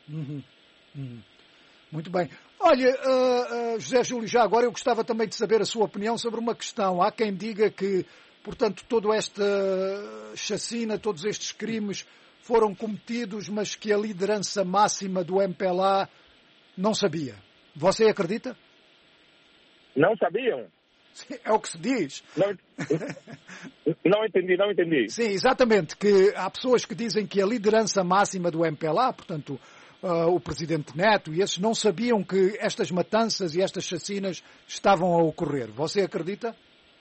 B: Muito bem. Olha, José Júlio, já agora eu gostava também de saber a sua opinião sobre uma questão. Há quem diga que, portanto, toda esta chacina, todos estes crimes foram cometidos, mas que a liderança máxima do MPLA não sabia. Você acredita?
H: Não sabiam?
B: É o que se diz.
H: Não entendi.
B: Sim, exatamente, que há pessoas que dizem que a liderança máxima do MPLA, portanto, o presidente Neto e esses, não sabiam que estas matanças e estas chacinas estavam a ocorrer. Você acredita?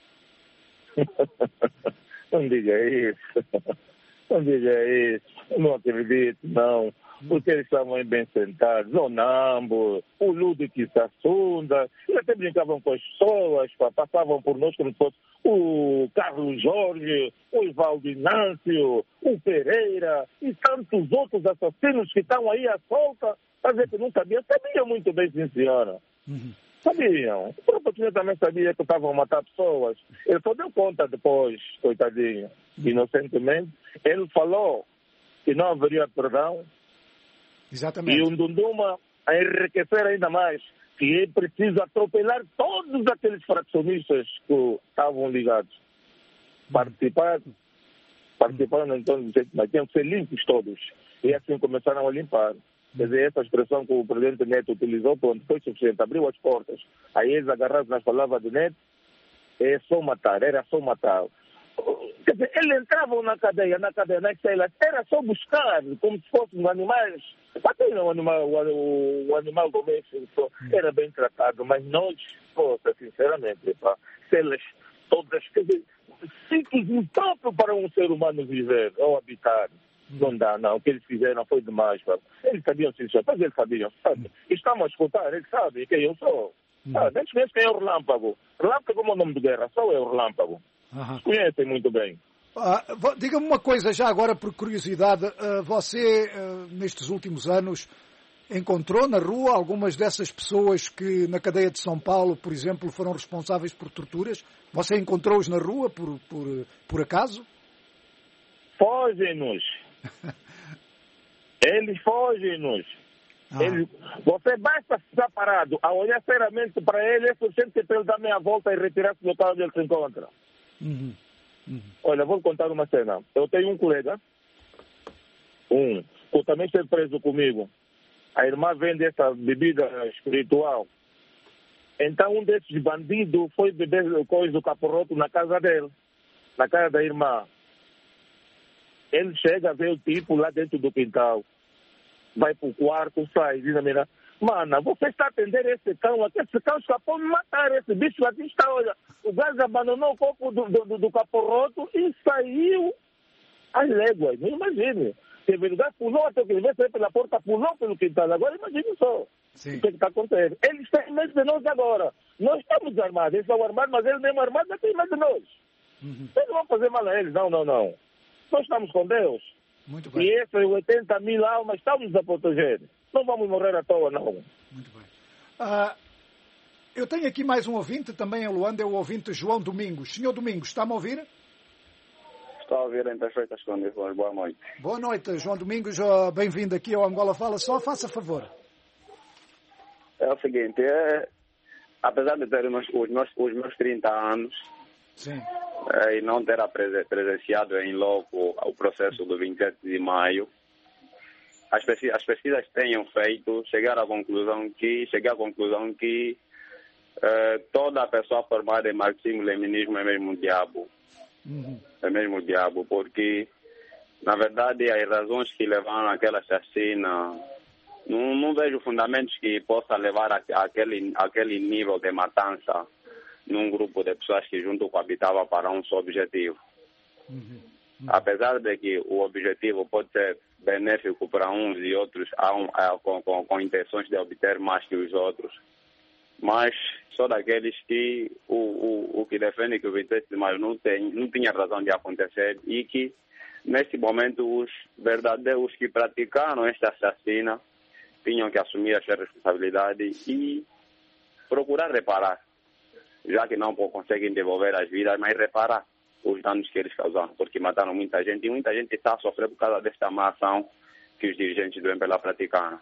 H: Não diga isso. Não diga isso. Eu não acredito, não. Porque eles estavam aí bem sentados, o Nambo, o Ludwig Sassunda, e até brincavam com as pessoas, passavam por nós como se fosse o Carlos Jorge, o Ivaldo Inácio, o Pereira e tantos outros assassinos que estão aí à solta. Quer dizer que não sabiam muito bem, sim, senhora. Sabiam. O próprio senhor também sabia que estavam a matar pessoas. Ele só deu conta depois, coitadinho, inocentemente. Ele falou que não haveria perdão.
B: Exatamente.
H: E um Dunduma a enriquecer ainda mais, que é preciso atropelar todos aqueles fraccionistas que estavam ligados. Participaram então, mas tinham que ser limpos todos. E assim começaram a limpar. Quer dizer, essa expressão que o presidente Neto utilizou, quando foi suficiente, abriu as portas. Aí eles agarrados nas palavras de Neto, era só matar. Quer dizer, eles entravam na cadeia, nas celas, era só buscar, como se fossem animais. Até o animal doméstico era bem tratado, mas nós, sinceramente, celas todas, quer dizer, sítios impróprios para um ser humano viver ou habitar. Não dá, não. O que eles fizeram foi demais. Eles sabiam, sim, mas eles sabiam. Estamos a escutar, eles sabem quem eu sou. Eles conhecem quem é o Relâmpago. Relâmpago como o nome de guerra, só é o Relâmpago. Conhecem muito bem.
B: Diga-me uma coisa, já agora por curiosidade, você nestes últimos anos encontrou na rua algumas dessas pessoas que na cadeia de São Paulo, por exemplo, foram responsáveis por torturas? Você encontrou-os na rua por acaso?
H: Fogem-nos. Eles fogem-nos. Você basta estar parado a olhar seriamente para ele, é suficiente para ele dar meia volta e retirar-se do local onde ele se encontra. Olha, vou contar uma cena. Eu tenho um colega, que também esteve preso comigo. A irmã vende essa bebida espiritual. Então um desses bandidos foi beber coisa do caporroto na casa dele, na casa da irmã. Ele chega a ver o tipo lá dentro do quintal. Vai para o quarto, sai, diz a menina: mana, você está a atender esse cão aqui? Esse cão escapou de matar esse bicho aqui. Está, olha, o gajo abandonou o corpo do caporroto e saiu às léguas. Não imagine. Se o gajo pulou até que ele veio sair pela porta, pulou pelo quintal. Agora imagine só. Sim. O que está acontecendo. Eles têm medo de nós agora. Nós estamos armados. Eles estão armados, mas eles mesmo armados não têm medo de nós. Eles não vão fazer mal a eles. Não. Nós estamos com Deus. Muito bem. E essas 80 mil almas estamos a proteger. Não vamos morrer à toa, não.
B: Muito bem. Eu tenho aqui mais um ouvinte, também em Luanda, é o ouvinte João Domingos. Senhor Domingos, está-me a ouvir?
K: Estou a ouvir em perfeitas condições. Boa noite.
B: Boa noite, João Domingos. Bem-vindo aqui ao Angola Fala Só. Faça favor.
K: É o seguinte, apesar de ter os meus 30 anos, sim, e não ter presenciado em loco o processo do 27 de maio, as pesquisas tenham feito, cheguei à conclusão que toda pessoa formada em marxismo-leninismo é mesmo diabo. É mesmo diabo, porque, na verdade, as razões que levaram àquela chacina, não vejo fundamentos que possa levar àquele nível de matança num grupo de pessoas que junto coabitavam para um só objetivo. Apesar de que o objetivo pode ser benéfico para uns e outros com intenções de obter mais que os outros, mas só daqueles que o que defende que o 27 de maio não tinha razão de acontecer e que, nesse momento, os verdadeiros que praticaram esta assassina tinham que assumir a sua responsabilidade e procurar reparar, já que não conseguem devolver as vidas, mas reparar os danos que eles causaram, porque mataram muita gente e muita gente está a sofrer por causa desta má ação que os dirigentes do MPLA praticaram.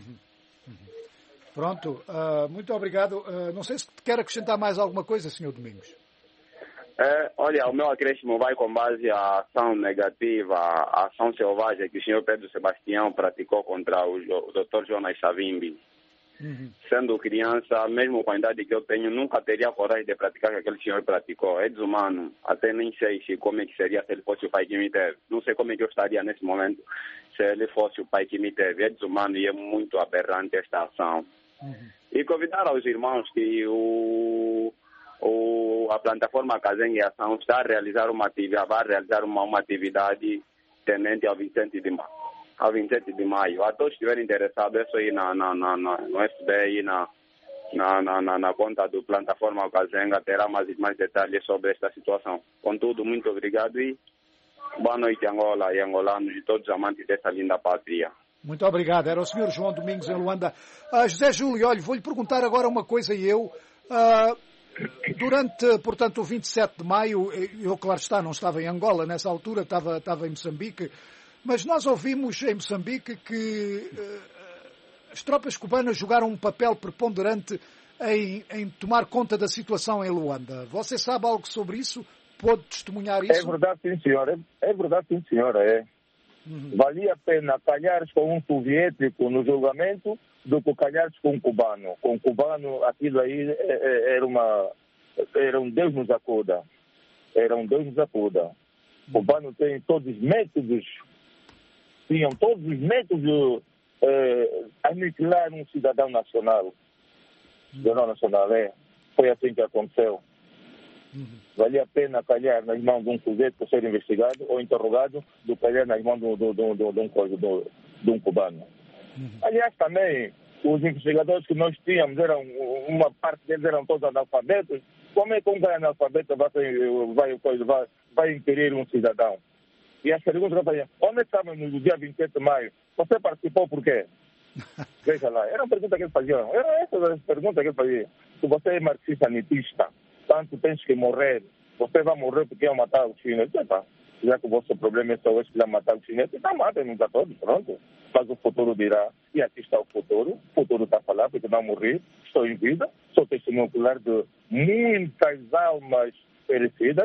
B: Pronto, muito obrigado. Não sei se quer acrescentar mais alguma coisa, Sr. Domingos.
K: Olha, o meu acréscimo vai com base à ação negativa, a ação selvagem que o senhor Pedro Sebastião praticou contra o Dr. Jonas Savimbi. Sendo criança, mesmo com a idade que eu tenho, nunca teria coragem de praticar o que aquele senhor praticou. É desumano. Até nem sei como é que seria se ele fosse o pai que me teve. Não sei como é que eu estaria nesse momento se ele fosse o pai que me teve. É desumano e é muito aberrante esta ação. E convidar aos irmãos que a plataforma Kazengue Ação está a realizar vai realizar uma atividade tendente ao 27 de maio. A todos que estiverem interessados, é só ir no FB e na conta do plataforma Kazenga, terá mais detalhes sobre esta situação. Contudo, muito obrigado e boa noite, Angola e angolanos e todos os amantes desta linda pátria.
B: Muito obrigado. Era o Sr. João Domingos em Luanda. José Júlio, olha, vou-lhe perguntar agora uma coisa e eu... Durante, portanto, o 27 de maio, eu, claro está, não estava em Angola nessa altura, estava em Moçambique, mas nós ouvimos em Moçambique que as tropas cubanas jogaram um papel preponderante em tomar conta da situação em Luanda. Você sabe algo sobre isso? Pode testemunhar isso?
H: É verdade, sim, senhora. É verdade, sim, senhora. Valia a pena calhares com um soviético no julgamento do que calhares com um cubano. Com um cubano, aquilo aí era um Deus nos acuda. Era um Deus nos acuda. O cubano tem todos os métodos, tinham todos os métodos de aniquilar um cidadão nacional. Foi assim que aconteceu. Valia a pena calhar nas mãos de um sujeito por ser investigado ou interrogado do que calhar nas mãos de um cubano. Aliás, também, os investigadores que nós tínhamos, uma parte deles eram todos analfabetos. Como é que um cara analfabeto vai inquirir um cidadão? E as perguntas que eu fazia: onde estava no dia 27 de maio? Você participou por quê? Veja lá, era uma pergunta que eles faziam. Era essa a pergunta que eles faziam. Se você é marxista-nitista, tanto tens que morrer, você vai morrer porque é matar os chineses. já que o vosso problema é só hoje que matar os chineses, então matem-nos a todos, pronto. Mas o futuro dirá, e aqui está o futuro está a falar, porque não morri, estou em vida, sou testemunho ocular de muitas almas perecidas.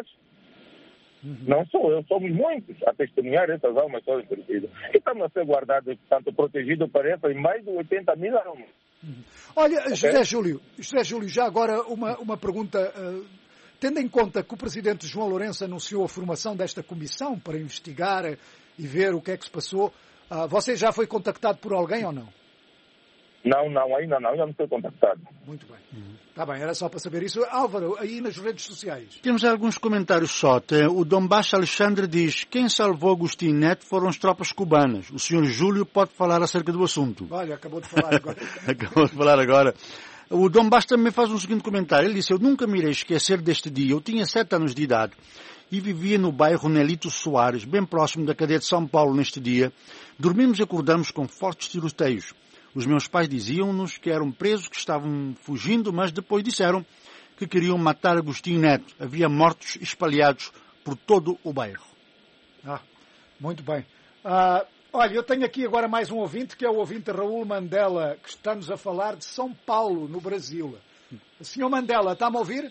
H: Não sou eu, somos muitos a testemunhar essas almas todas perecidas. E estamos a ser guardados, portanto, protegidos para essas mais de 80 mil almas.
B: Olha, okay? José Júlio, já agora uma pergunta. Tendo em conta que o Presidente João Lourenço anunciou a formação desta comissão para investigar e ver o que é que se passou, você já foi contactado por alguém ou não?
H: Não, ainda não fui contactado.
B: Muito bem. Está bem, era só para saber isso. Álvaro, aí nas redes sociais.
D: Temos alguns comentários só. O Dom Baixo Alexandre diz: quem salvou Agostinho Neto foram as tropas cubanas. O Sr. Júlio pode falar acerca do assunto.
B: Olha, acabou de falar agora.
D: Acabou de falar agora. O Dom Baixo também faz um seguinte comentário. Ele disse: eu nunca me irei esquecer deste dia. Eu tinha 7 anos de idade e vivia no bairro Nelito Soares, bem próximo da cadeia de São Paulo neste dia. Dormimos e acordamos com fortes tiroteios. Os meus pais diziam-nos que eram presos, que estavam fugindo, mas depois disseram que queriam matar Agostinho Neto. Havia mortos espalhados por todo o bairro.
B: Muito bem. Olha, eu tenho aqui agora mais um ouvinte, que é o ouvinte Raul Mandela, que está-nos a falar de São Paulo, no Brasil. Senhor Mandela, está-me a ouvir?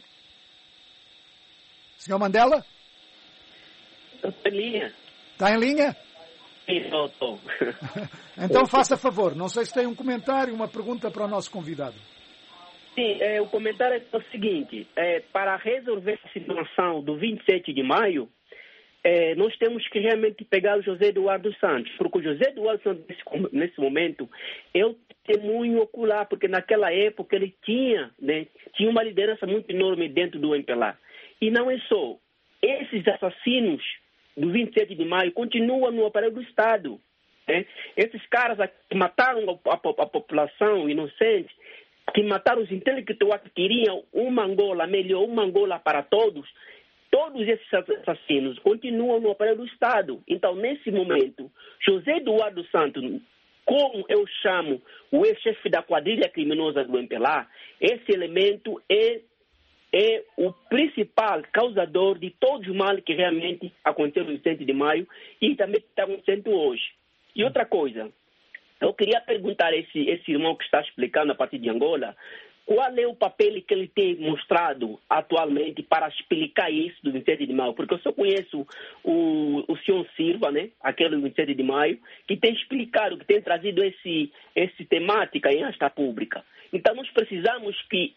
B: Senhor Mandela?
L: Estou em linha.
B: Está em linha?
L: Estou.
B: Então faça favor, não sei se tem um comentário, uma pergunta para o nosso convidado.
L: Sim, o comentário é o seguinte: para resolver a situação do 27 de maio, nós temos que realmente pegar o José Eduardo Santos, porque o José Eduardo Santos, nesse momento, é o testemunho ocular, porque naquela época ele tinha uma liderança muito enorme dentro do MPLA. E não é só. Esses assassinos do 27 de maio continuam no aparelho do Estado. Esses caras que mataram a população inocente, que mataram os intelectuais que queriam uma Angola melhor, uma Angola para todos, todos esses assassinos continuam no aparelho do Estado. Então, nesse momento, José Eduardo Santos, como eu chamo o ex-chefe da quadrilha criminosa do MPLA, esse elemento é o principal causador de todos os males que realmente aconteceram no 27 de maio e também está acontecendo hoje. E outra coisa, eu queria perguntar a esse irmão que está explicando a partir de Angola, qual é o papel que ele tem mostrado atualmente para explicar isso do 27 de maio? Porque eu só conheço o senhor Silva, aquele do 27 de maio, que tem explicado, que tem trazido essa temática em esta pública. Então nós precisamos que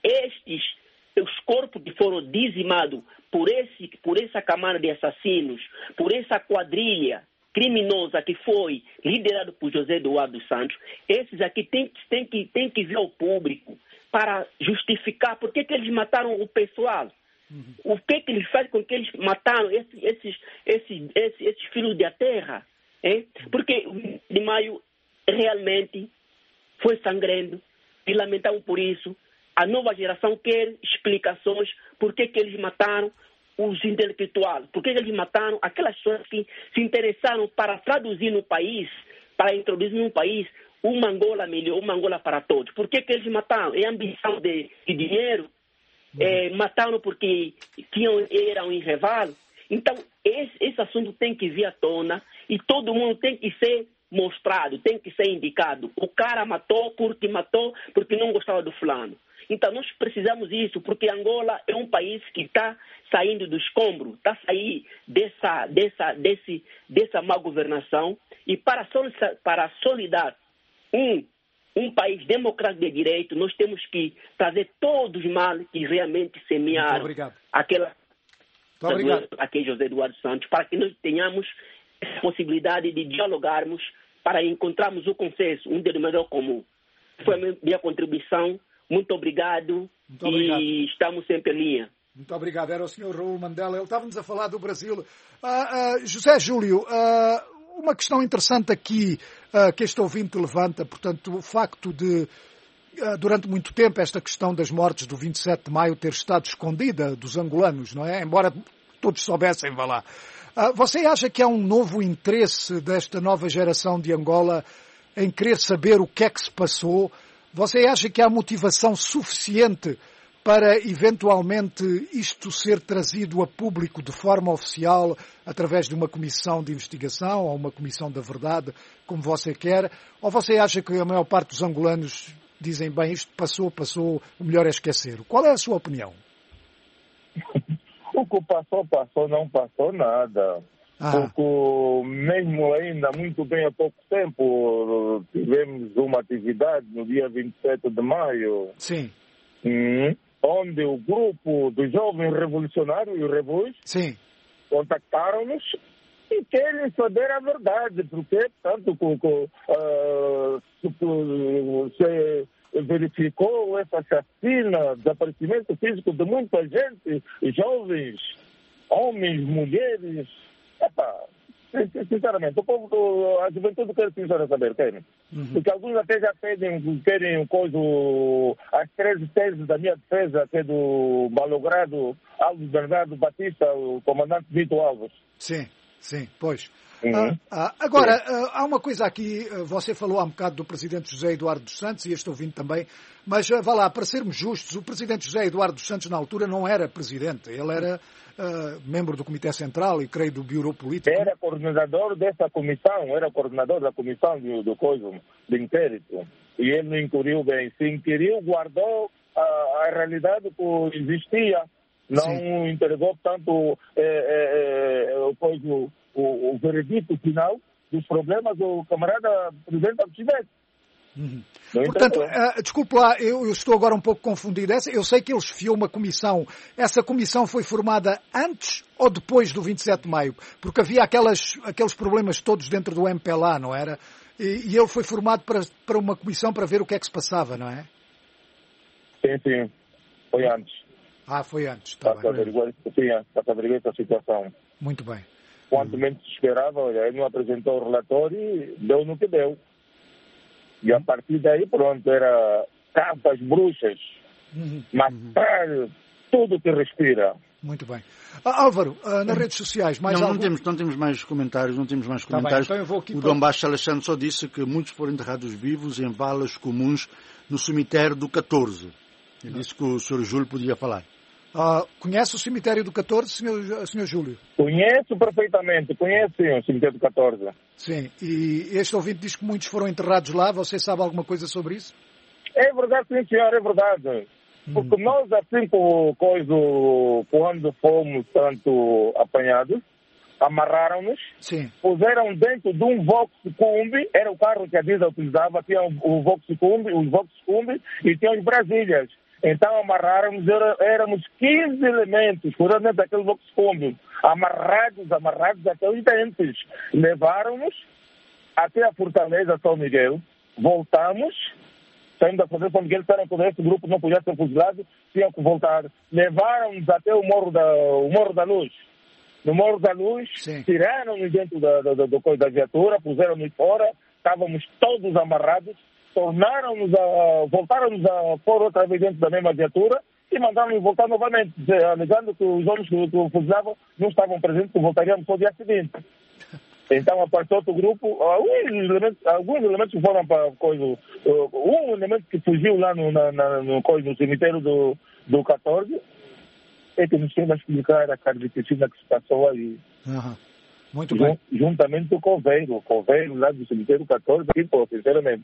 L: os corpos que foram dizimados por essa camada de assassinos, por essa quadrilha criminosa que foi liderada por José Eduardo Santos, esses aqui tem que vir ao público para justificar por que eles mataram o pessoal. O que eles fazem com que eles mataram esses filhos da terra. Porque o 20 de maio realmente foi sangrento e lamentável por isso. A nova geração quer explicações por que eles mataram os intelectuais, por que eles mataram aquelas pessoas que se interessaram para traduzir no país, para introduzir no país uma Angola melhor, uma Angola para todos. Por que eles mataram? É ambição de dinheiro? Mataram porque eram em revalo? Então, esse assunto tem que vir à tona e todo mundo tem que ser mostrado, tem que ser indicado. O cara matou porque não gostava do fulano. Então, nós precisamos disso, porque Angola é um país que está saindo do escombro, está saindo dessa má governação. E para solidar um país democrático de direito, nós temos que trazer todos os males que realmente semearam aquele José Eduardo Santos, para que nós tenhamos a possibilidade de dialogarmos, para encontrarmos o consenso, um denominador comum. Foi a minha contribuição. Muito obrigado. E estamos sempre em linha.
B: Muito obrigado. Era o Sr. Raul Mandela. Ele estava-nos a falar do Brasil. José Júlio, uma questão interessante aqui que este ouvinte levanta, portanto, o facto de, durante muito tempo, esta questão das mortes do 27 de maio ter estado escondida dos angolanos, não é? Embora todos soubessem, vá lá. Você acha que há um novo interesse desta nova geração de Angola em querer saber o que é que se passou? Você acha que há motivação suficiente para eventualmente isto ser trazido a público de forma oficial através de uma comissão de investigação ou uma comissão da verdade, como você quer? Ou você acha que a maior parte dos angolanos dizem, bem, isto passou, o melhor é esquecer? Qual é a sua opinião?
H: O que passou, não passou nada. Porque mesmo ainda muito bem há pouco tempo tivemos uma atividade no dia 27 de maio.
B: Sim.
H: Onde o grupo dos jovens revolucionários, os Revus, contactaram-nos e querem saber a verdade, porque tanto se verificou essa chacina, desaparecimento físico de muita gente, jovens, homens, mulheres. Sinceramente, o povo, a juventude quer saber, querem. Porque alguns até já querem coisa, as 13 teses da minha defesa, que é do malogrado Alves Bernardo Batista, o comandante Vitor Alves.
B: Sim, pois. Agora, há uma coisa aqui, você falou há um bocado do presidente José Eduardo dos Santos, e este ouvindo também, mas vá lá, para sermos justos, o presidente José Eduardo dos Santos na altura não era presidente, ele era membro do Comitê Central e creio do Bureau Político.
H: Era coordenador dessa comissão, era coordenador da comissão do inquérito, e ele não inquiriu bem, se inquiriu, guardou a realidade que existia, não entregou tanto o veredito final dos problemas do camarada presidente do presidente.
B: Portanto, desculpe lá, eu estou agora um pouco confundido. Eu sei que ele esfiou uma comissão. Essa comissão foi formada antes ou depois do 27 de maio? Porque havia aqueles problemas todos dentro do MPLA, não era? E ele foi formado para uma comissão para ver o que é que se passava, não é?
H: Sim. Foi antes.
B: Foi antes.
H: Para averiguar essa situação.
B: Muito bem.
H: Quanto menos se esperava, ele não apresentou o relatório e deu no que deu. E a partir daí, pronto, era capas bruxas, matar tudo que respira.
B: Muito bem. Álvaro, nas redes sociais, mais algo?
D: Não temos mais comentários,
B: Tá bem, então eu vou aqui
D: o Dom Baixo Alexandre só disse que muitos foram enterrados vivos em valas comuns no cemitério do 14. Ele disse que o Sr. Júlio podia falar.
B: Conhece o cemitério do 14, Sr. Júlio?
H: Conheço perfeitamente, sim, o cemitério do 14.
B: Sim, e este ouvinte diz que muitos foram enterrados lá. Você sabe alguma coisa sobre isso?
H: É verdade, sim, senhor, é verdade. Porque nós, assim, quando fomos tanto apanhados, amarraram-nos, puseram dentro de um Vox Kombi, era o carro que a Diesel utilizava, tinha o Vox Kombi e tinha os Brasílias. Então amarraram-nos, éramos 15 elementos, por dentro daquele Vox Kombi, amarrados até os dentes. Levaram-nos até a Fortaleza São Miguel, voltamos, saímos da Fortaleza São Miguel, disseram que esse grupo não podia ser fuzilado, tinham que voltar. Levaram-nos até o Morro da Luz. No Morro da Luz, tiraram-nos dentro da viatura, puseram-nos fora, estávamos todos amarrados, voltaram-nos a pôr outra vez dentro da mesma viatura e mandaram-nos voltar novamente, alegando que os homens que fuzilavam não estavam presentes, que voltaríamos só no dia seguinte. Então apareceu outro grupo, alguns elementos foram para coisa, um elemento que fugiu lá no cemitério do 14, é que nos tem a explicar a carnificina que se passou aí.
B: Muito bem.
H: Juntamente com o coveiro lá do cemitério 14, sinceramente.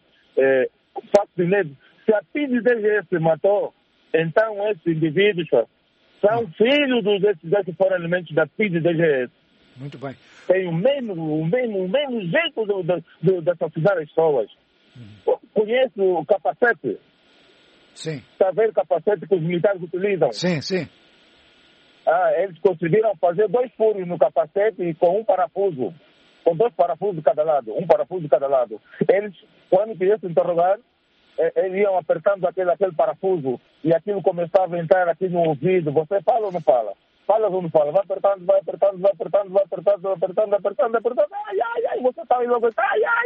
H: Facto se a PIDDGS matou, então esses indivíduos são filhos desses que foram elementos da PIDDGS.
B: Muito bem.
H: Tem o mesmo jeito de assassinar as pessoas. Conhece o capacete?
B: Sim.
H: Está a ver o capacete que os militares utilizam?
B: Sim.
H: Eles conseguiram fazer 2 furos no capacete e com um parafuso. Com 2 parafusos de cada lado. Um parafuso de cada lado. Eles, quando queriam se interrogar, eles iam apertando aquele parafuso e aquilo começava a entrar aqui no ouvido. Você fala ou não fala? Fala ou não fala? Vai apertando. Ai, você está aí logo.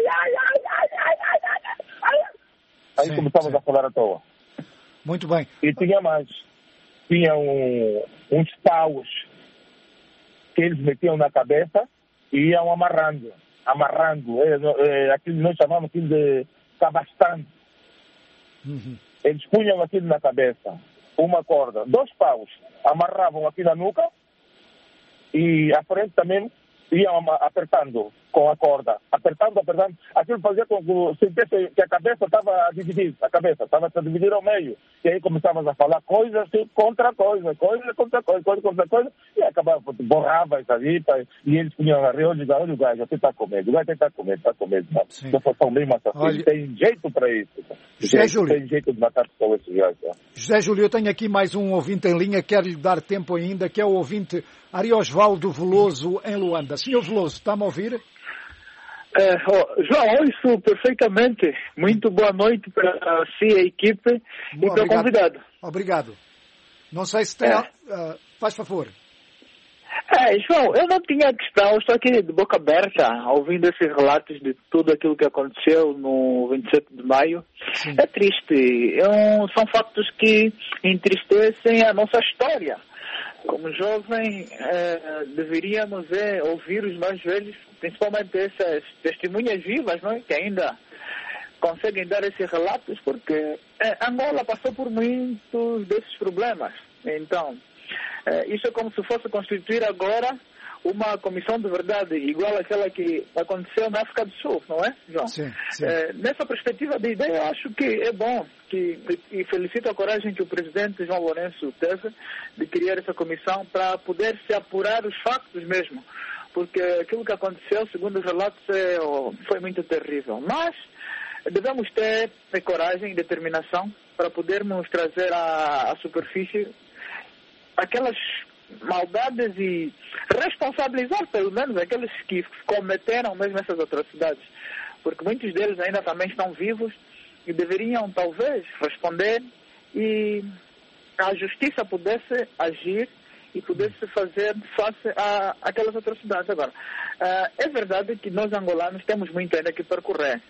H: Aí começamos a falar à toa.
B: Muito bem.
H: E tinha mais. Tinha uns paus que eles metiam na cabeça e iam amarrando. Aquilo nós chamamos aquilo de cabastante. Eles punham aquilo na cabeça. uma corda, 2 paus, amarravam aqui na nuca e à frente também iam apertando com a corda, apertando, aquilo fazia com que sentisse que a cabeça estava a dividir, estava a dividir ao meio, e aí começavas a falar coisa contra coisa, e acabava, borrava isso ali, e eles punham a rir, olha o gajo, você está com medo, o gajo está com medo, são bem assassinos, tem jeito para isso, tem jeito de matar pessoas esses gajos.
B: José Júlio, eu tenho aqui mais um ouvinte em linha, quero lhe dar tempo ainda, que é o ouvinte Ariosvaldo Veloso, em Luanda. Senhor Veloso, está-me a ouvir?
M: João, ouço perfeitamente. Muito boa noite para si, a equipe, e para o convidado.
B: Obrigado. Não sei se tem... faz favor.
M: João, eu não tinha questão, estou aqui de boca aberta, ouvindo esses relatos de tudo aquilo que aconteceu no 27 de maio. Sim. É triste, são fatos que entristecem a nossa história. Como jovem, deveríamos ouvir os mais velhos, principalmente essas testemunhas vivas, não é? Que ainda conseguem dar esses relatos, porque Angola passou por muitos desses problemas. Então, isso é como se fosse constituir agora uma comissão de verdade, igual àquela que aconteceu na África do Sul, não é, João?
B: Sim.
M: Nessa perspectiva de ideia, eu acho que é bom, e felicito a coragem que o presidente João Lourenço teve de criar essa comissão para poder se apurar os factos mesmo, porque aquilo que aconteceu, segundo os relatos, foi muito terrível. Mas devemos ter coragem e determinação para podermos trazer à superfície aquelas maldades e responsabilizar pelo menos aqueles que cometeram mesmo essas atrocidades, porque muitos deles ainda também estão vivos e deveriam talvez responder e a justiça pudesse agir e pudesse fazer face a aquelas atrocidades. Agora, é verdade que nós angolanos temos muito ainda que percorrer.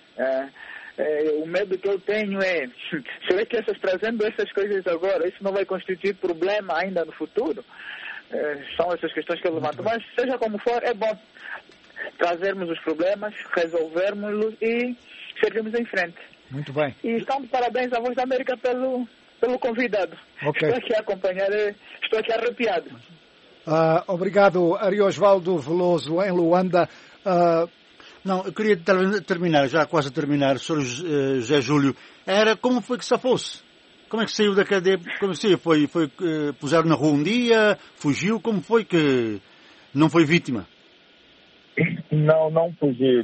M: O medo que eu tenho é, será que trazendo essas coisas agora, isso não vai constituir problema ainda no futuro? São essas questões que eu levanto. Mas, seja como for, é bom trazermos os problemas, resolvermos-los e seguirmos em frente.
B: Muito bem.
M: E estão de parabéns à Voz da América pelo convidado.
B: Okay.
M: Estou aqui a acompanhar, estou aqui arrepiado.
B: Obrigado, Ariosvaldo Veloso, em Luanda.
D: Não, eu queria terminar, já quase a terminar, Sr. José Júlio. Como foi que se fosse? Como é que saiu da cadeia? Como saiu? Puseram na rua um dia, fugiu? Como foi que não foi vítima?
H: Não fugi.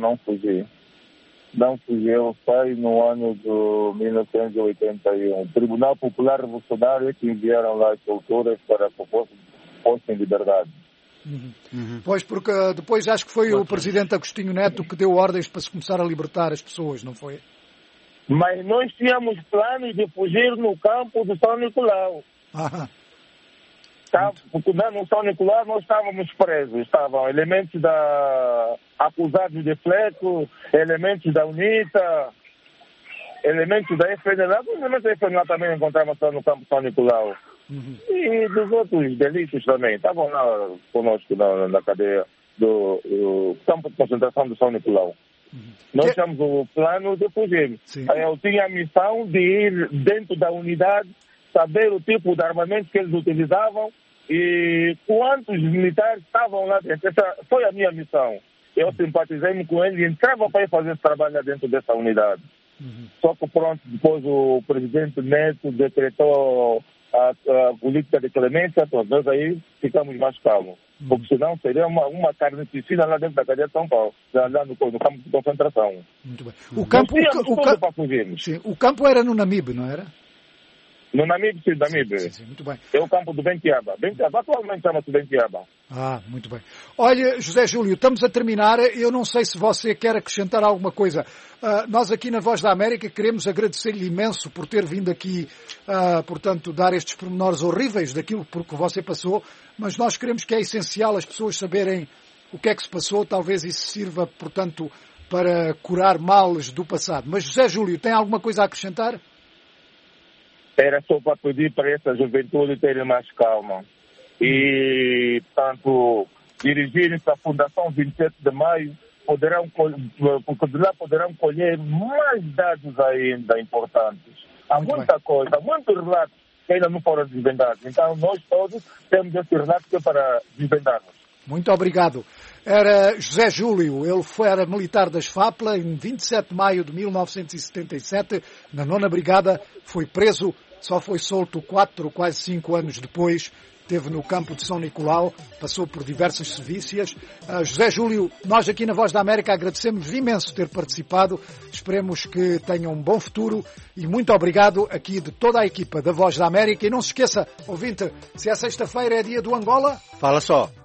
H: Não fugi. Eu saí no ano de 1981. O Tribunal Popular Revolucionário é que enviaram lá as solturas para que fossem liberdade.
B: Pois, porque depois acho que foi o presidente Agostinho Neto que deu ordens para se começar a libertar as pessoas, não foi?
H: Mas nós tínhamos planos de fugir no campo de São Nicolau. Porque no São Nicolau nós estávamos presos. Estavam elementos acusados de Fleco, elementos da UNITA, elementos da FNLA. Os elementos da FNLA também encontramos no campo de São Nicolau. E dos outros delitos também. Estavam lá conosco na cadeia do campo de concentração de São Nicolau. Nós tínhamos o plano de fugir. Eu tinha a missão de ir dentro da unidade, saber o tipo de armamento que eles utilizavam e quantos militares estavam lá dentro. Essa foi a minha missão. Eu simpatizei com eles e entrava para ir fazer esse trabalho lá dentro dessa unidade. Só que pronto, depois o presidente Neto decretou a política de clemência, nós aí ficamos mais calmos. Porque senão seria uma carnificina lá dentro da cadeia de São Paulo, lá no campo de concentração.
B: Muito bem. O campo era no Namibe, não era?
H: No Namibe, sim, Namibe.
B: Sim, muito bem.
H: É o campo do Bentiaba. Bentiaba atualmente chama-se Bentiaba.
B: Muito bem. Olha, José Júlio, estamos a terminar. Eu não sei se você quer acrescentar alguma coisa. Nós aqui na Voz da América queremos agradecer-lhe imenso por ter vindo aqui, portanto, dar estes pormenores horríveis daquilo por que você passou, mas nós queremos que é essencial as pessoas saberem o que é que se passou, talvez isso sirva, portanto, para curar males do passado. Mas, José Júlio, tem alguma coisa a acrescentar?
H: Era só para pedir para essa juventude terem mais calma. E, portanto, dirigirem-se à Fundação 27 de Maio, porque de lá poderão colher mais dados ainda importantes. Há muita coisa, muitos relatos que ainda não foram desvendados. Então, nós todos temos esse relato que é para desvendarmos.
B: Muito obrigado. Era José Júlio, ele era militar das FAPLA, em 27 de maio de 1977, na 9ª Brigada, foi preso, só foi solto 4, quase 5 anos depois, esteve no campo de São Nicolau, passou por diversas sevícias. José Júlio, nós aqui na Voz da América agradecemos imenso ter participado, esperemos que tenha um bom futuro e muito obrigado aqui de toda a equipa da Voz da América. E não se esqueça, ouvinte, se é sexta-feira é dia do Angola,
D: fala só.